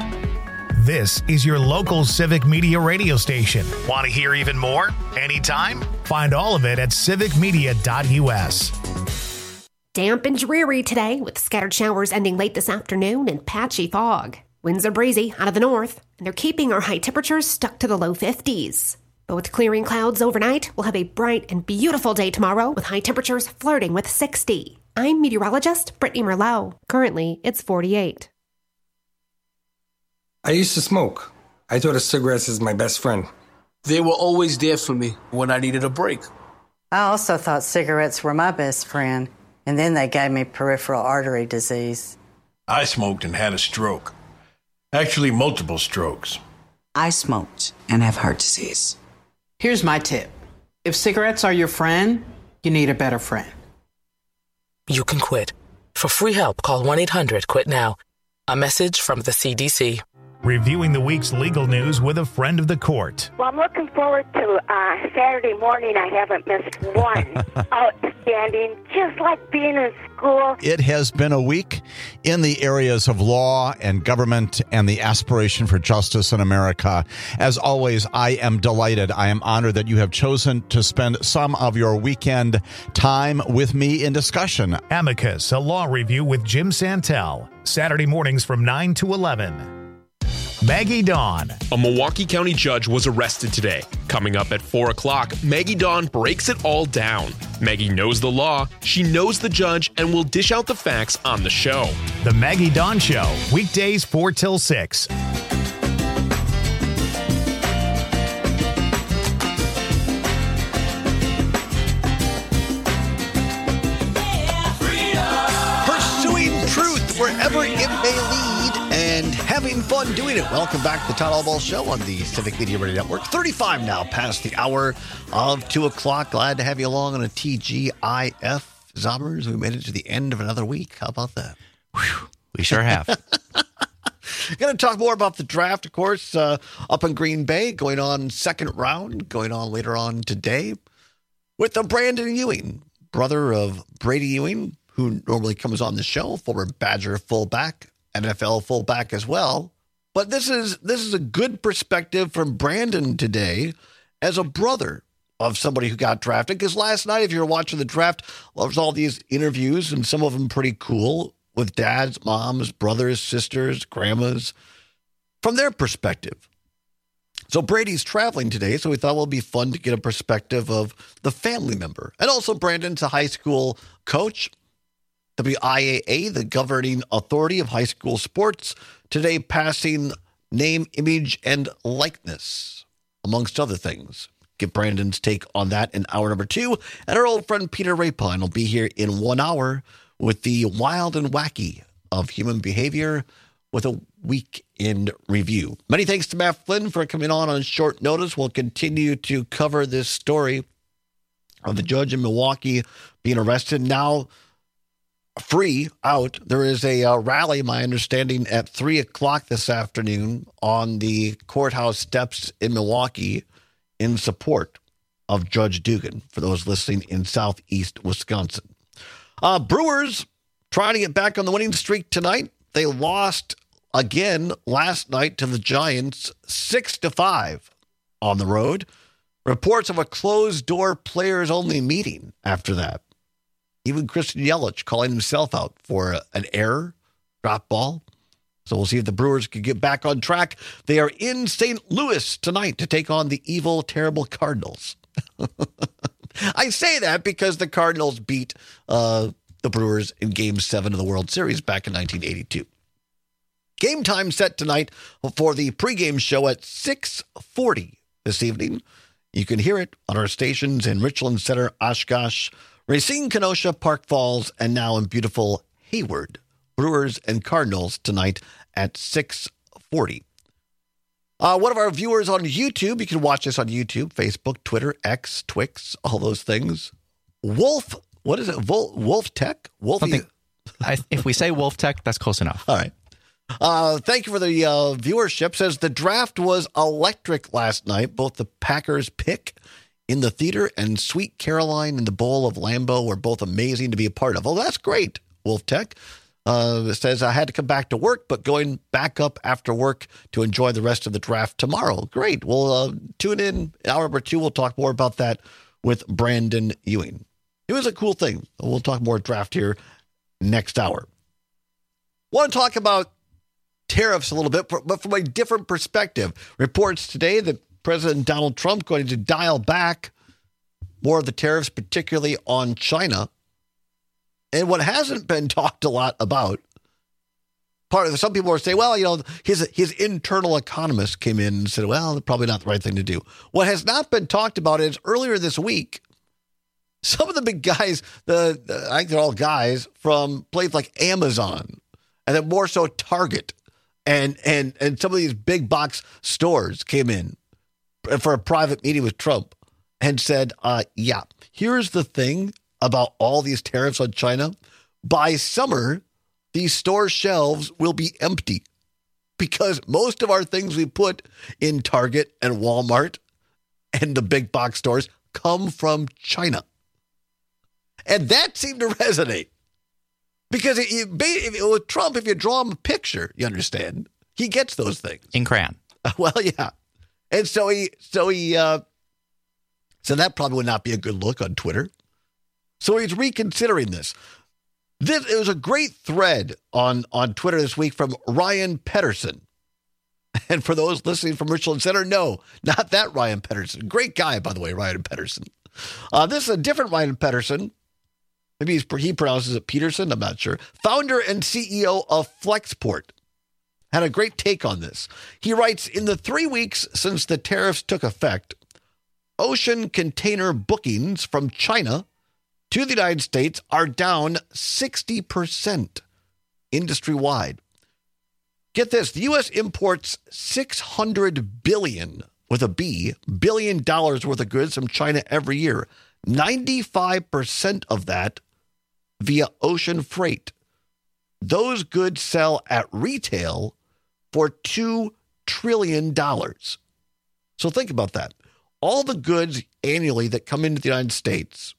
This is your local Civic Media radio station. Want to hear even more? Anytime? Find all of it at civic media dot U S. Damp and dreary today, with scattered showers ending late this afternoon and patchy fog. Winds are breezy out of the north, and they're keeping our high temperatures stuck to the low fifties. But with clearing clouds overnight, we'll have a bright and beautiful day tomorrow, with high temperatures flirting with sixty. I'm meteorologist Brittany Merlot. Currently, it's forty-eight. I used to smoke. I thought of cigarettes as my best friend. They were always there for me when I needed a break. I also thought cigarettes were my best friend. And then they gave me peripheral artery disease. I smoked and had a stroke. Actually, multiple strokes. I smoked and have heart disease. Here's my tip. If cigarettes are your friend, you need a better friend. You can quit. For free help, call one eight hundred quit now. A message from the C D C. Reviewing the week's legal news with a friend of the court. Well, I'm looking forward to uh, Saturday morning. I haven't missed one. Outstanding, just like being in school. It has been a week in the areas of law and government and the aspiration for justice in America. As always, I am delighted. I am honored that you have chosen to spend some of your weekend time with me in discussion. Amicus, a law review with Jim Santel. Saturday mornings from nine to eleven. Maggie Dawn. A Milwaukee County judge was arrested today. Coming up at four o'clock, Maggie Dawn breaks it all down. Maggie knows the law, she knows the judge, and will dish out the facts on the show. The Maggie Dawn Show, weekdays four till six. Pursuing truth wherever it may lead. And having fun doing it. Welcome back to the Todd Allball Show on the Civic Media Radio Network. thirty-five now past the hour of two o'clock. Glad to have you along on a T G I F. Zombers, we made it to the end of another week. How about that? Whew, we sure have. Going to talk more about the draft, of course, uh, up in Green Bay, going on second round, going on later on today with the Brandon Ewing, brother of Brady Ewing, who normally comes on the show, former Badger fullback. N F L fullback as well. But this is this is a good perspective from Brandon today as a brother of somebody who got drafted. Because last night, if you were watching the draft, there was all these interviews, and some of them pretty cool, with dads, moms, brothers, sisters, grandmas, from their perspective. So Brady's traveling today, so we thought it would be fun to get a perspective of the family member. And also Brandon's a high school coach. W I A A, the governing authority of high school sports, today passing name, image, and likeness, amongst other things. Get Brandon's take on that in hour number two. And our old friend Peter Rapine will be here in one hour with the wild and wacky of human behavior with a weekend review. Many thanks to Matt Flynn for coming on on short notice. We'll continue to cover this story of the judge in Milwaukee being arrested. Now, free out. There is a uh, rally, my understanding, at three o'clock this afternoon on the courthouse steps in Milwaukee in support of Judge Dugan, for those listening in southeast Wisconsin. Uh, Brewers trying to get back on the winning streak tonight. They lost again last night to the Giants, six to five on the road. Reports of a closed-door players-only meeting after that. Even Christian Yelich calling himself out for an error, drop ball. So we'll see if the Brewers can get back on track. They are in Saint Louis tonight to take on the evil, terrible Cardinals. I say that because the Cardinals beat uh, the Brewers in Game seven of the World Series back in nineteen eighty-two. Game time set tonight for the pregame show at six forty this evening. You can hear it on our stations in Richland Center, Oshkosh, Racine, Kenosha, Park Falls, and now in beautiful Hayward. Brewers and Cardinals tonight at six forty. Uh, one of our viewers on YouTube, you can watch this on YouTube, Facebook, Twitter, X, Twix, all those things. Wolf, what is it? Vol, Wolf Tech? Wolf. I, if we say Wolf Tech, that's close enough. All right. Uh, thank you for the uh, viewership. Says the draft was electric last night. Both the Packers pick in the theater and Sweet Caroline in the Bowl of Lambeau were both amazing to be a part of. Oh, that's great, Wolf Tech. Uh, says, I had to come back to work, but going back up after work to enjoy the rest of the draft tomorrow. Great. We'll uh, tune in hour number two. We'll talk more about that with Brandon Ewing. It was a cool thing. We'll talk more draft here next hour. Want to talk about tariffs a little bit, but from a different perspective. Reports today that President Donald Trump going to dial back more of the tariffs, particularly on China. And what hasn't been talked a lot about, part of the, some people are saying, well, you know, his his internal economist came in and said, well, it's probably not the right thing to do. What has not been talked about is earlier this week, some of the big guys, the, the I think they're all guys from places like Amazon, and then more so Target, and and and some of these big box stores came in for a private meeting with Trump and said, uh, yeah, here's the thing about all these tariffs on China. By summer, these store shelves will be empty because most of our things we put in Target and Walmart and the big box stores come from China. And that seemed to resonate because it, it, it, with Trump, if you draw him a picture, you understand, he gets those things. In crayon. Well, yeah. And so he, so he, uh, so that probably would not be a good look on Twitter. So he's reconsidering this. This it was a great thread on, on Twitter this week from Ryan Pedersen. And for those listening from Richland Center, no, not that Ryan Pedersen. Great guy, by the way, Ryan Pedersen. Uh, this is a different Ryan Pedersen. Maybe he's, he pronounces it Peterson. I'm not sure. Founder and C E O of Flexport. Had a great take on this. He writes, in the three weeks since the tariffs took effect, ocean container bookings from China to the United States are down sixty percent industry-wide. Get this, the U S imports six hundred billion dollars, with a B, billion dollars worth of goods from China every year. ninety-five percent of that via ocean freight. Those goods sell at retail for two trillion dollars. So think about that. All the goods annually that come into the United States,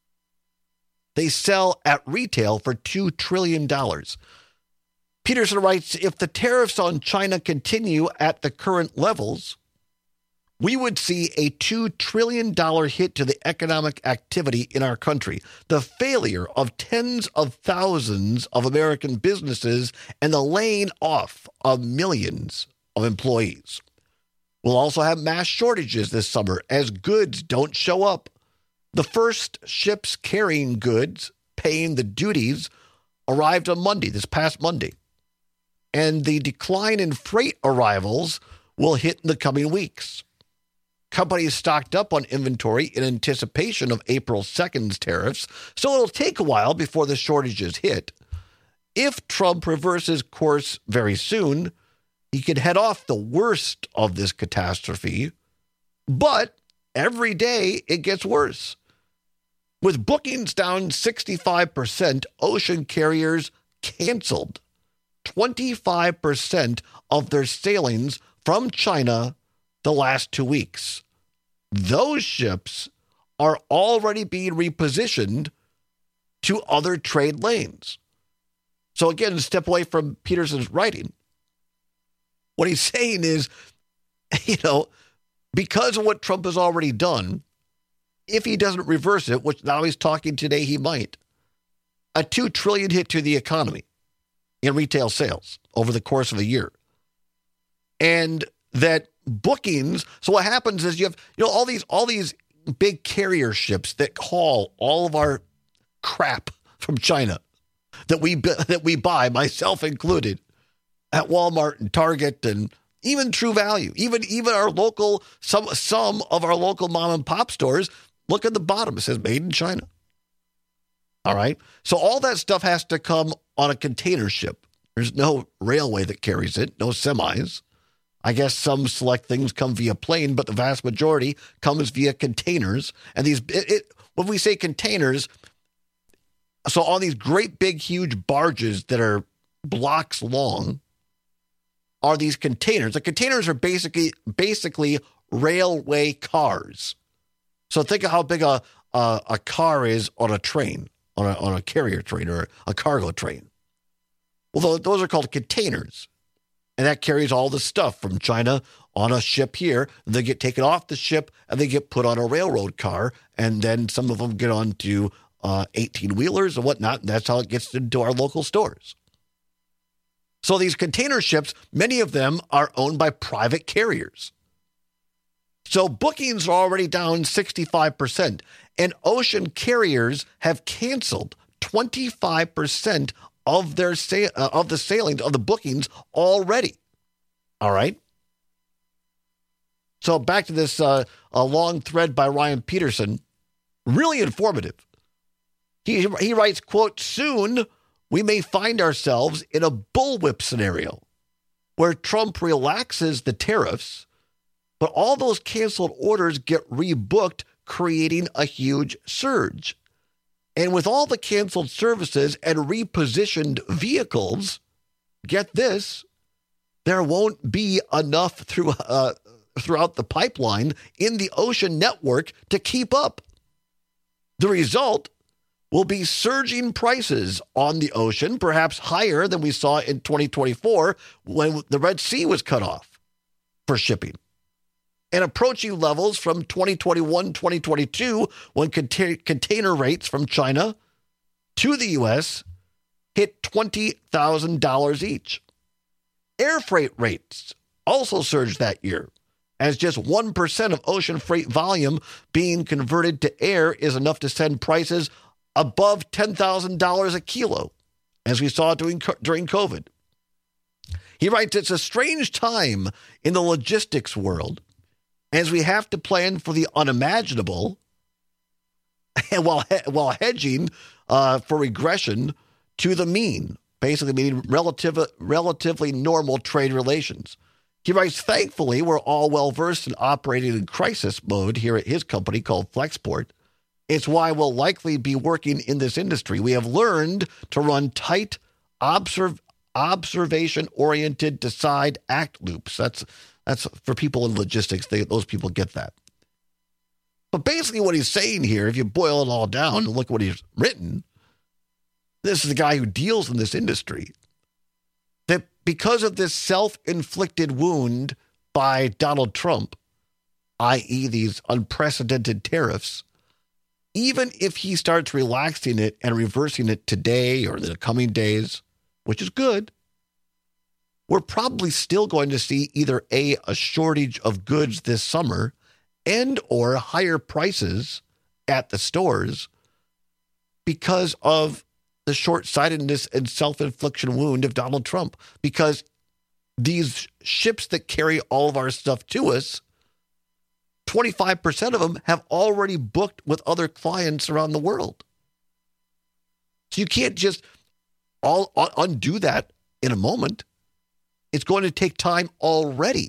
they sell at retail for two trillion dollars. Peterson writes, if the tariffs on China continue at the current levels, we would see a two trillion dollars hit to the economic activity in our country, the failure of tens of thousands of American businesses, and the laying off of millions of employees. We'll also have mass shortages this summer as goods don't show up. The first ships carrying goods, paying the duties, arrived on Monday, this past Monday. And the decline in freight arrivals will hit in the coming weeks. Companies stocked up on inventory in anticipation of April second's tariffs, so it'll take a while before the shortages hit. If Trump reverses course very soon, he could head off the worst of this catastrophe, but every day it gets worse. With bookings down sixty-five percent, ocean carriers canceled twenty-five percent of their sailings from China the last two weeks. Those ships are already being repositioned to other trade lanes. So again, step away from Peterson's writing. What he's saying is, you know, because of what Trump has already done, if he doesn't reverse it, which now he's talking today he might, a two trillion dollars hit to the economy in retail sales over the course of a year. And that bookings, so what happens is you have, you know, all these all these big carrier ships that haul all of our crap from China that we that we buy, myself included, at Walmart and Target and even True Value, even even our local some some of our local mom and pop stores. Look at the bottom; it says "Made in China." All right, so all that stuff has to come on a container ship. There's no railway that carries it, no semis. I guess some select things come via plane, but the vast majority comes via containers. And these, it, it, when we say containers, so on these great big, huge barges that are blocks long, are these containers. The containers are basically basically railway cars. So think of how big a a, a car is on a train, on a on a carrier train or a cargo train. Well, those are called containers. And that carries all the stuff from China on a ship here. They get taken off the ship and they get put on a railroad car. And then some of them get onto uh, eighteen-wheelers and whatnot. And that's how it gets into our local stores. So these container ships, many of them are owned by private carriers. So bookings are already down sixty-five percent. And ocean carriers have canceled twenty-five percent of their sa- uh, of the sailings, of the bookings already. All right? So back to this uh, a long thread by Ryan Peterson. Really informative. He, he writes, quote, soon we may find ourselves in a bullwhip scenario where Trump relaxes the tariffs, but all those canceled orders get rebooked, creating a huge surge. And with all the canceled services and repositioned vehicles, get this, there won't be enough through, uh, throughout the pipeline in the ocean network to keep up. The result will be surging prices on the ocean, perhaps higher than we saw in twenty twenty-four when the Red Sea was cut off for shipping, and approaching levels from twenty twenty-one, twenty twenty-two when cont- container rates from China to the U S hit twenty thousand dollars each. Air freight rates also surged that year, as just one percent of ocean freight volume being converted to air is enough to send prices above ten thousand dollars a kilo, as we saw during, during COVID. He writes, it's a strange time in the logistics world, as we have to plan for the unimaginable and while, while hedging uh, for regression to the mean, basically meaning relative, relatively normal trade relations. He writes, thankfully, we're all well-versed in operating in crisis mode here at his company called Flexport. It's why we'll likely be working in this industry. We have learned to run tight, observe, observation-oriented, decide, act loops. That's that's for people in logistics. They, those people get that. But basically what he's saying here, if you boil it all down and look what he's written, this is a guy who deals in this industry, that because of this self-inflicted wound by Donald Trump, that is these unprecedented tariffs, even if he starts relaxing it and reversing it today or in the coming days, which is good, we're probably still going to see either A, a shortage of goods this summer and or higher prices at the stores because of the short-sightedness and self-infliction wound of Donald Trump. Because these ships that carry all of our stuff to us, twenty-five percent of them have already booked with other clients around the world. So you can't just all undo that in a moment. It's going to take time already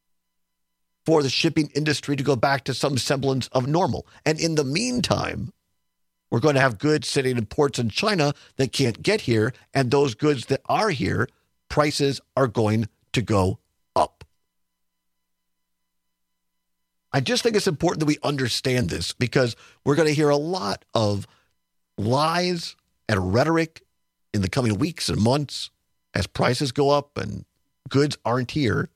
for the shipping industry to go back to some semblance of normal. And in the meantime, we're going to have goods sitting in ports in China that can't get here. And those goods that are here, prices are going to go up. I just think it's important that we understand this, because we're going to hear a lot of lies and rhetoric in the coming weeks and months as prices go up and goods aren't here,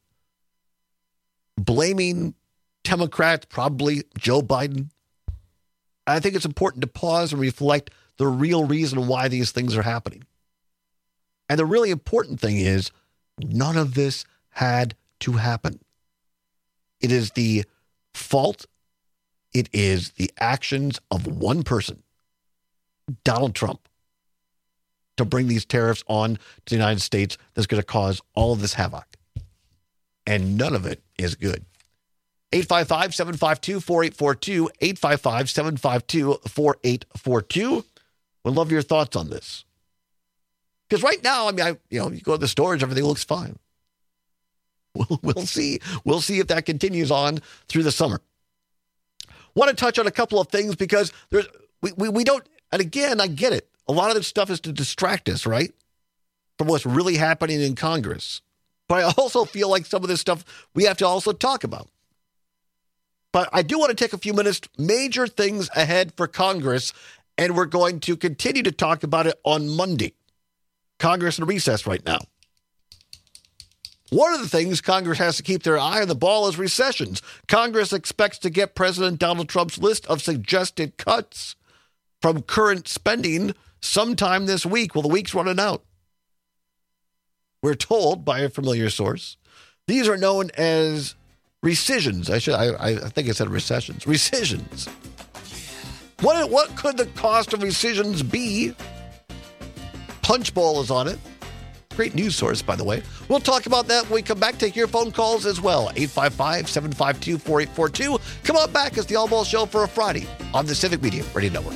blaming Democrats, probably Joe Biden. I think it's important to pause and reflect the real reason why these things are happening. And the really important thing is none of this had to happen. It is the fault, it is the actions of one person, Donald Trump, to bring these tariffs on to the United States that's going to cause all of this havoc. And none of it is good. eight five five, seven five two, four eight four two, eight five five, seven five two, four eight four two. We'd love your thoughts on this. Because right now, I mean, I, you know, you go to the stores, everything looks fine. We'll, we'll see. We'll see if that continues on through the summer. Want to touch on a couple of things because there's we, we, we don't, and again, I get it. A lot of this stuff is to distract us, right, from what's really happening in Congress. But I also feel like some of this stuff we have to also talk about. But I do want to take a few minutes, major things ahead for Congress, and we're going to continue to talk about it on Monday. Congress in recess right now. One of the things Congress has to keep their eye on the ball is recessions. Congress expects to get President Donald Trump's list of suggested cuts from current spending sometime this week. Well, the week's running out. We're told by a familiar source, these are known as rescissions. I should, I, I think I said recessions. Rescissions. What, what could the cost of rescissions be? Punchbowl is on it. Great news source, by the way. We'll talk about that when we come back. Take your phone calls as well. eight five five, seven five two, four eight four two. Come on back. It's the All Ball Show for a Friday on the Civic Media Radio Network.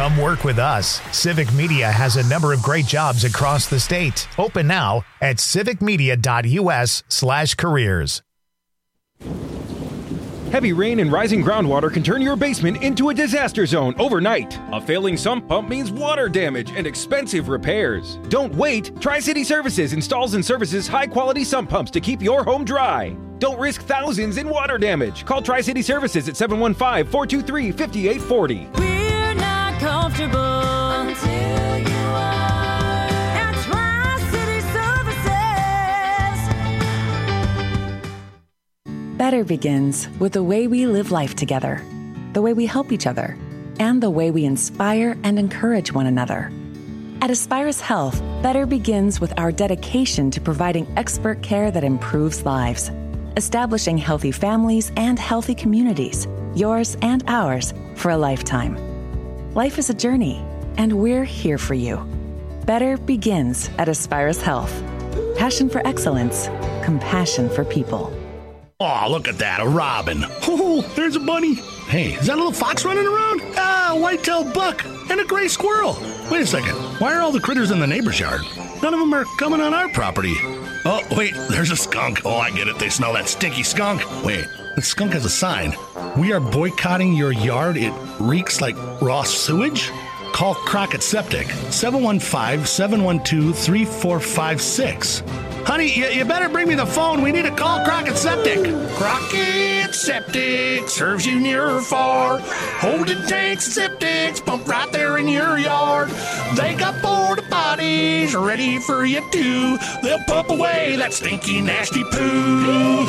Come work with us. Civic Media has a number of great jobs across the state. Open now at civicmedia.us slash careers. Heavy rain and rising groundwater can turn your basement into a disaster zone overnight. A failing sump pump means water damage and expensive repairs. Don't wait. Tri-City Services installs and services high-quality sump pumps to keep your home dry. Don't risk thousands in water damage. Call Tri-City Services at seven one five, four two three, five eight four zero. We're not comfortable until you are at Tri-City Services. Better begins with the way we live life together, the way we help each other, and the way we inspire and encourage one another. At Aspirus Health, better begins with our dedication to providing expert care that improves lives, establishing healthy families and healthy communities, yours and ours, for a lifetime. Life is a journey, and we're here for you. Better begins at Aspirus Health. Passion for excellence, compassion for people. Oh, look at that, a robin. Oh, there's a bunny. Hey, is that a little fox running around? Ah, a white-tailed buck and a gray squirrel. Wait a second, why are all the critters in the neighbor's yard? None of them are coming on our property. Oh, wait, there's a skunk. Oh, I get it, they smell that stinky skunk. Wait, the skunk has a sign. We are boycotting your yard. It reeks like raw sewage. Call Crockett Septic, seven one five, seven one two, three four five six. Honey, you, you better bring me the phone. We need to call Crockett Septic. Crockett Septic serves you near or far. Holding tanks and septics pump right there in your yard. They got porta potties ready for you too. They'll pump away that stinky, nasty poo.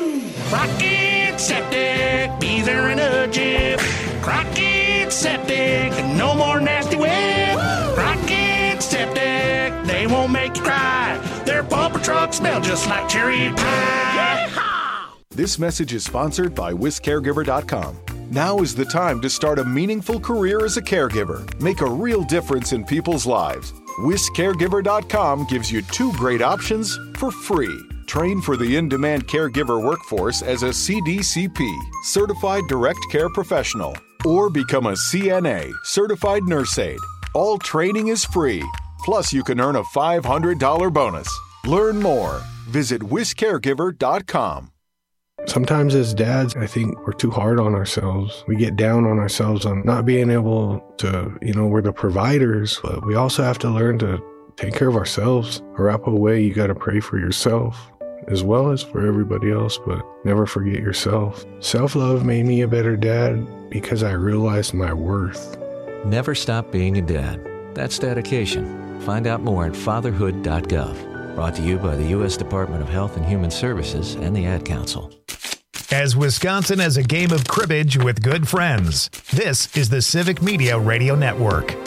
Crockett Septic, be there in a jiff. Crockett Septic, no more nasty whip. Crockett Septic, they won't make you cry. Their pumper trucks smell just like cherry pie. This message is sponsored by Whisk Caregiver dot com. Now is the time to start a meaningful career as a caregiver. Make a real difference in people's lives. Whisk Caregiver dot com gives you two great options for free. Train for the in-demand caregiver workforce as a C D C P, Certified Direct Care Professional, or become a C N A, Certified Nurse Aide. All training is free. Plus, you can earn a five hundred dollars bonus. Learn more. Visit Whisk Caregiver dot com. Sometimes as dads, I think we're too hard on ourselves. We get down on ourselves on not being able to, you know, we're the providers, but we also have to learn to take care of ourselves. Arapaho way, you got to pray for yourself as well as for everybody else, but never forget yourself. Self-love made me a better dad because I realized my worth. Never stop being a dad. That's dedication. Find out more at fatherhood dot gov. Brought to you by the U S Department of Health and Human Services and the Ad Council. As Wisconsin has a game of cribbage with good friends, this is the Civic Media Radio Network.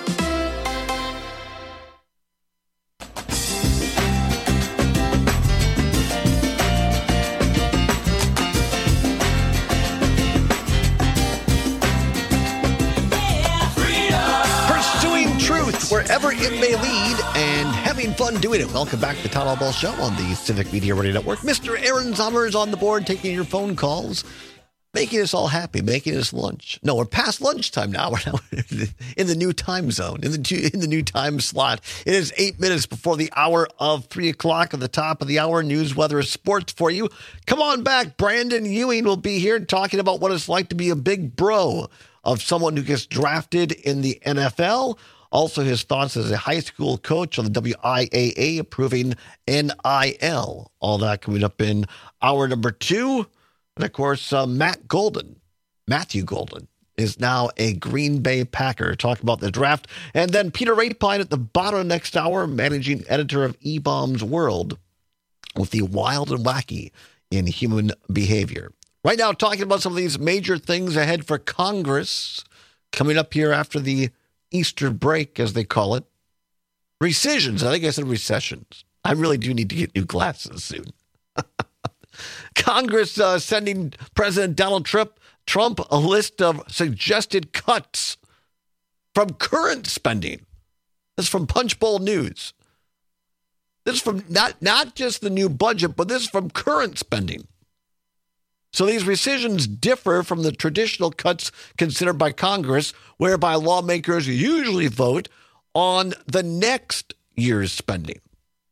Wherever it may lead, and having fun doing it. Welcome back to the Todd Albaugh Show on the Civic Media Radio Network. Mister Aaron Sommer is on the board taking your phone calls, making us all happy, making us lunch. No, we're past lunchtime now. We're now in the new time zone, in the in the new time slot. It is eight minutes before the hour of three o'clock. At the top of the hour, news, weather, sports for you. Come on back. Brandon Ewing will be here talking about what it's like to be a big bro of someone who gets drafted in the N F L. Also, his thoughts as a high school coach on the W I A A approving N I L. All that coming up in hour number two. And, of course, uh, Matt Golden, Matthew Golden, is now a Green Bay Packer. Talk about the draft. And then Peter Rapine at the bottom of next hour, managing editor of E-Bombs World, with the wild and wacky in human behavior. Right now, talking about some of these major things ahead for Congress coming up here after the Easter break, as they call it. Rescissions. I think I said recessions. I really do need to get new glasses soon. Congress uh, sending President Donald Trump, Trump a list of suggested cuts from current spending. This is from Punchbowl News. This is from not, not just the new budget, but this is from current spending. So these rescissions differ from the traditional cuts considered by Congress, whereby lawmakers usually vote on the next year's spending.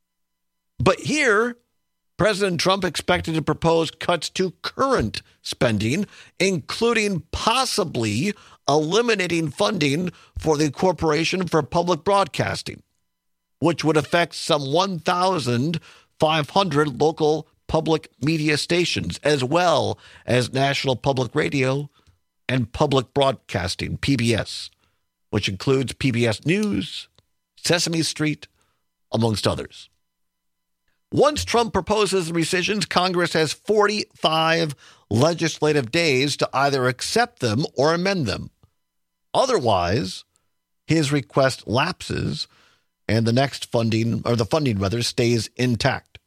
But here, President Trump expected to propose cuts to current spending, including possibly eliminating funding for the Corporation for Public Broadcasting, which would affect some one thousand five hundred local public media stations, as well as National Public Radio and Public Broadcasting, P B S, which includes P B S News, Sesame Street, amongst others. Once Trump proposes the rescissions, Congress has forty-five legislative days to either accept them or amend them. Otherwise, his request lapses and the next funding, or the funding rather, stays intact.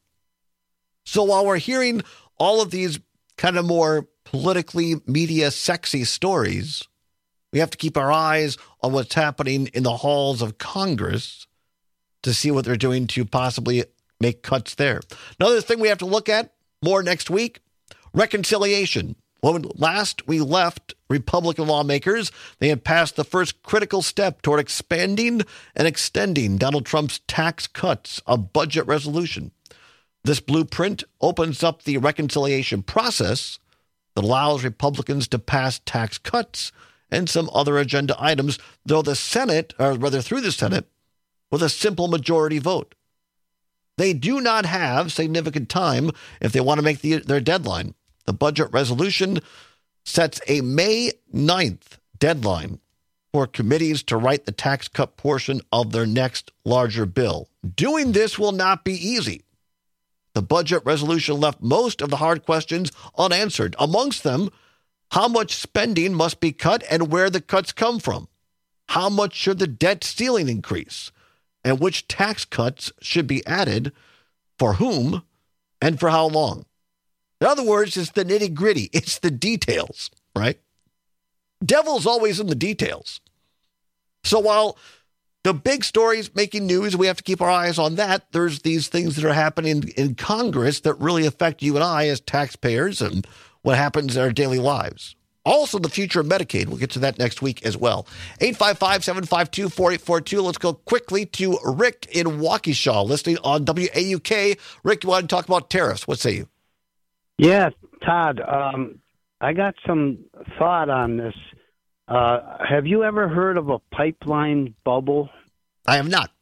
So while we're hearing all of these kind of more politically media sexy stories, we have to keep our eyes on what's happening in the halls of Congress to see what they're doing to possibly make cuts there. Another thing we have to look at more next week, reconciliation. When last we left Republican lawmakers, they had passed the first critical step toward expanding and extending Donald Trump's tax cuts, a budget resolution. This blueprint opens up the reconciliation process that allows Republicans to pass tax cuts and some other agenda items, though the Senate, or rather through the Senate, with a simple majority vote. They do not have significant time if they want to make the, their deadline. The budget resolution sets a May ninth deadline for committees to write the tax cut portion of their next larger bill. Doing this will not be easy. The budget resolution left most of the hard questions unanswered. Amongst them, how much spending must be cut and where the cuts come from? How much should the debt ceiling increase? And which tax cuts should be added, for whom, and for how long? In other words, it's the nitty-gritty. It's the details, right? Devil's always in the details. So while the big stories making news, we have to keep our eyes on that, there's these things that are happening in Congress that really affect you and I as taxpayers and what happens in our daily lives. Also, the future of Medicaid. We'll get to that next week as well. eight five five, seven five two, four eight four two. Let's go quickly to Rick in Waukesha, listening on W A U K. Rick, you want to talk about tariffs? What say you? Yeah, Todd, um, I got some thought on this. Uh, have you ever heard of a pipeline bubble? I have not.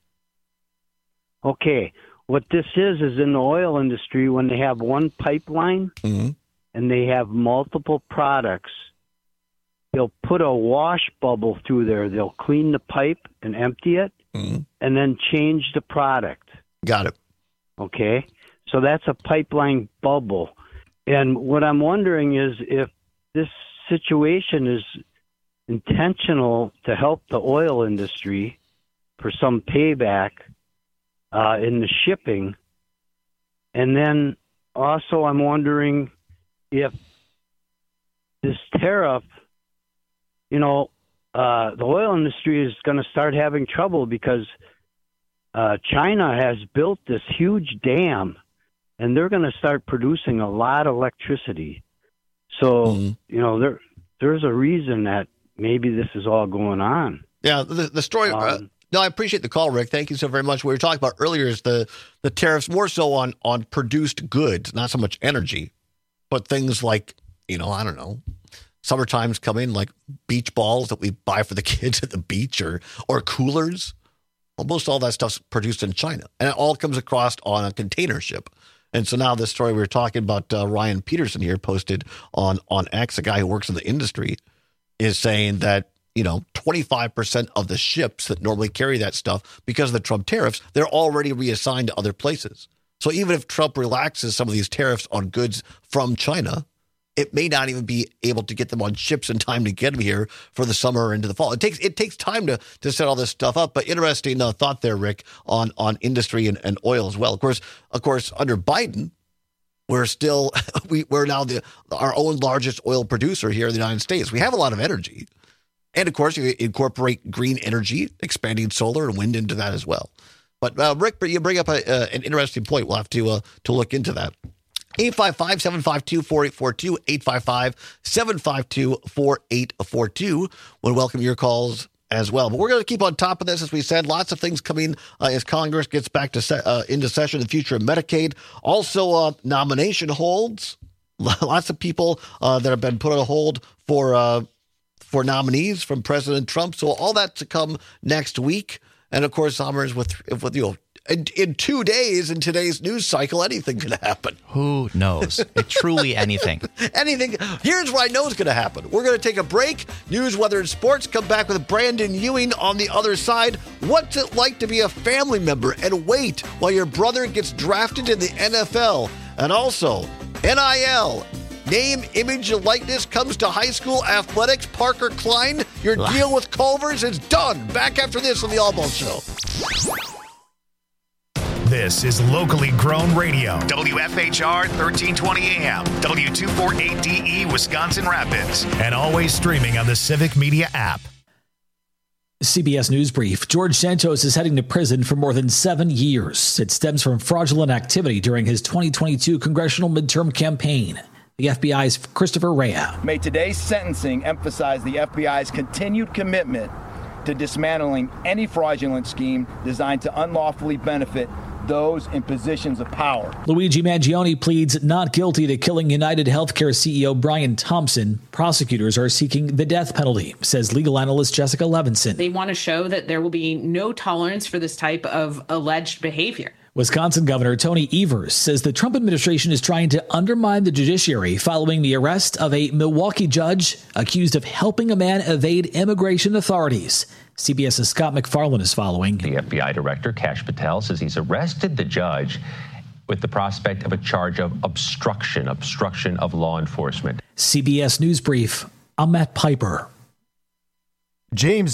Okay. What this is, is in the oil industry, when they have one pipeline mm-hmm. and they have multiple products, they'll put a wash bubble through there. They'll clean the pipe and empty it mm-hmm. and then change the product. Got it. Okay. So that's a pipeline bubble. And what I'm wondering is if this situation is intentional to help the oil industry for some payback uh, in the shipping. And then also I'm wondering if this tariff, you know, uh, the oil industry is going to start having trouble because uh, China has built this huge dam and they're going to start producing a lot of electricity. So, mm-hmm. you know, there there's a reason that maybe this is all going on. Yeah, the, the story. Um, uh, no, I appreciate the call, Rick. Thank you so very much. What we were talking about earlier is the, the tariffs more so on, on produced goods, not so much energy, but things like, you know, I don't know, summertime's coming, like beach balls that we buy for the kids at the beach or or coolers. Well, most all that stuff's produced in China, and it all comes across on a container ship. And so now this story we were talking about, uh, Ryan Peterson here posted on, on X, a guy who works in the industry, is saying that, you know, twenty-five percent of the ships that normally carry that stuff, because of the Trump tariffs, they're already reassigned to other places. So even if Trump relaxes some of these tariffs on goods from China, it may not even be able to get them on ships in time to get them here for the summer or into the fall. It takes it takes time to, to set all this stuff up. But interesting uh, thought there, Rick, on on industry and, and oil as well. Of course, of course, under Biden, we're still we we're now the our own largest oil producer here in the United States. We have a lot of energy, and of course, you incorporate green energy, expanding solar and wind into that as well. But uh, Rick, you bring up a, uh, an interesting point. We'll have to uh, to look into that. eight five five, seven five two, four eight four two, eight five five, seven five two, four eight four two. We'll welcome your calls as well. But we're going to keep on top of this, as we said. Lots of things coming uh, as Congress gets back to se- uh, into session, the future of Medicaid. Also, uh, nomination holds. Lots of people uh, that have been put on hold for uh, for nominees from President Trump. So all that to come next week. And, of course, Summers, with, with you know, in, in two days in today's news cycle, anything could happen. Who knows? It, truly anything. Anything. Here's what I know is going to happen. We're going to take a break. News, weather, and sports. Come back with Brandon Ewing on the other side. What's it like to be a family member and wait while your brother gets drafted in the N F L? And also, N I L. Name, image, and likeness comes to high school athletics. Parker Klein, your deal with Culver's is done. Back after this on the All Ball Show. This is locally grown radio. W F H R thirteen twenty A M, W two forty-eight D E, Wisconsin Rapids, and always streaming on the Civic Media app. C B S News Brief. George Santos is heading to prison for more than seven years. It stems from fraudulent activity during his twenty twenty-two congressional midterm campaign. The F B I's Christopher Rea. May today's sentencing emphasize the F B I's continued commitment to dismantling any fraudulent scheme designed to unlawfully benefit those in positions of power. Luigi Mangione pleads not guilty to killing United Healthcare C E O Brian Thompson. Prosecutors are seeking the death penalty, says legal analyst Jessica Levinson. They want to show that there will be no tolerance for this type of alleged behavior. Wisconsin Governor Tony Evers says the Trump administration is trying to undermine the judiciary following the arrest of a Milwaukee judge accused of helping a man evade immigration authorities. CBS's Scott McFarlane is following. The F B I director, Kash Patel, says he's arrested the judge with the prospect of a charge of obstruction, obstruction of law enforcement. C B S News Brief. I'm Matt Piper. James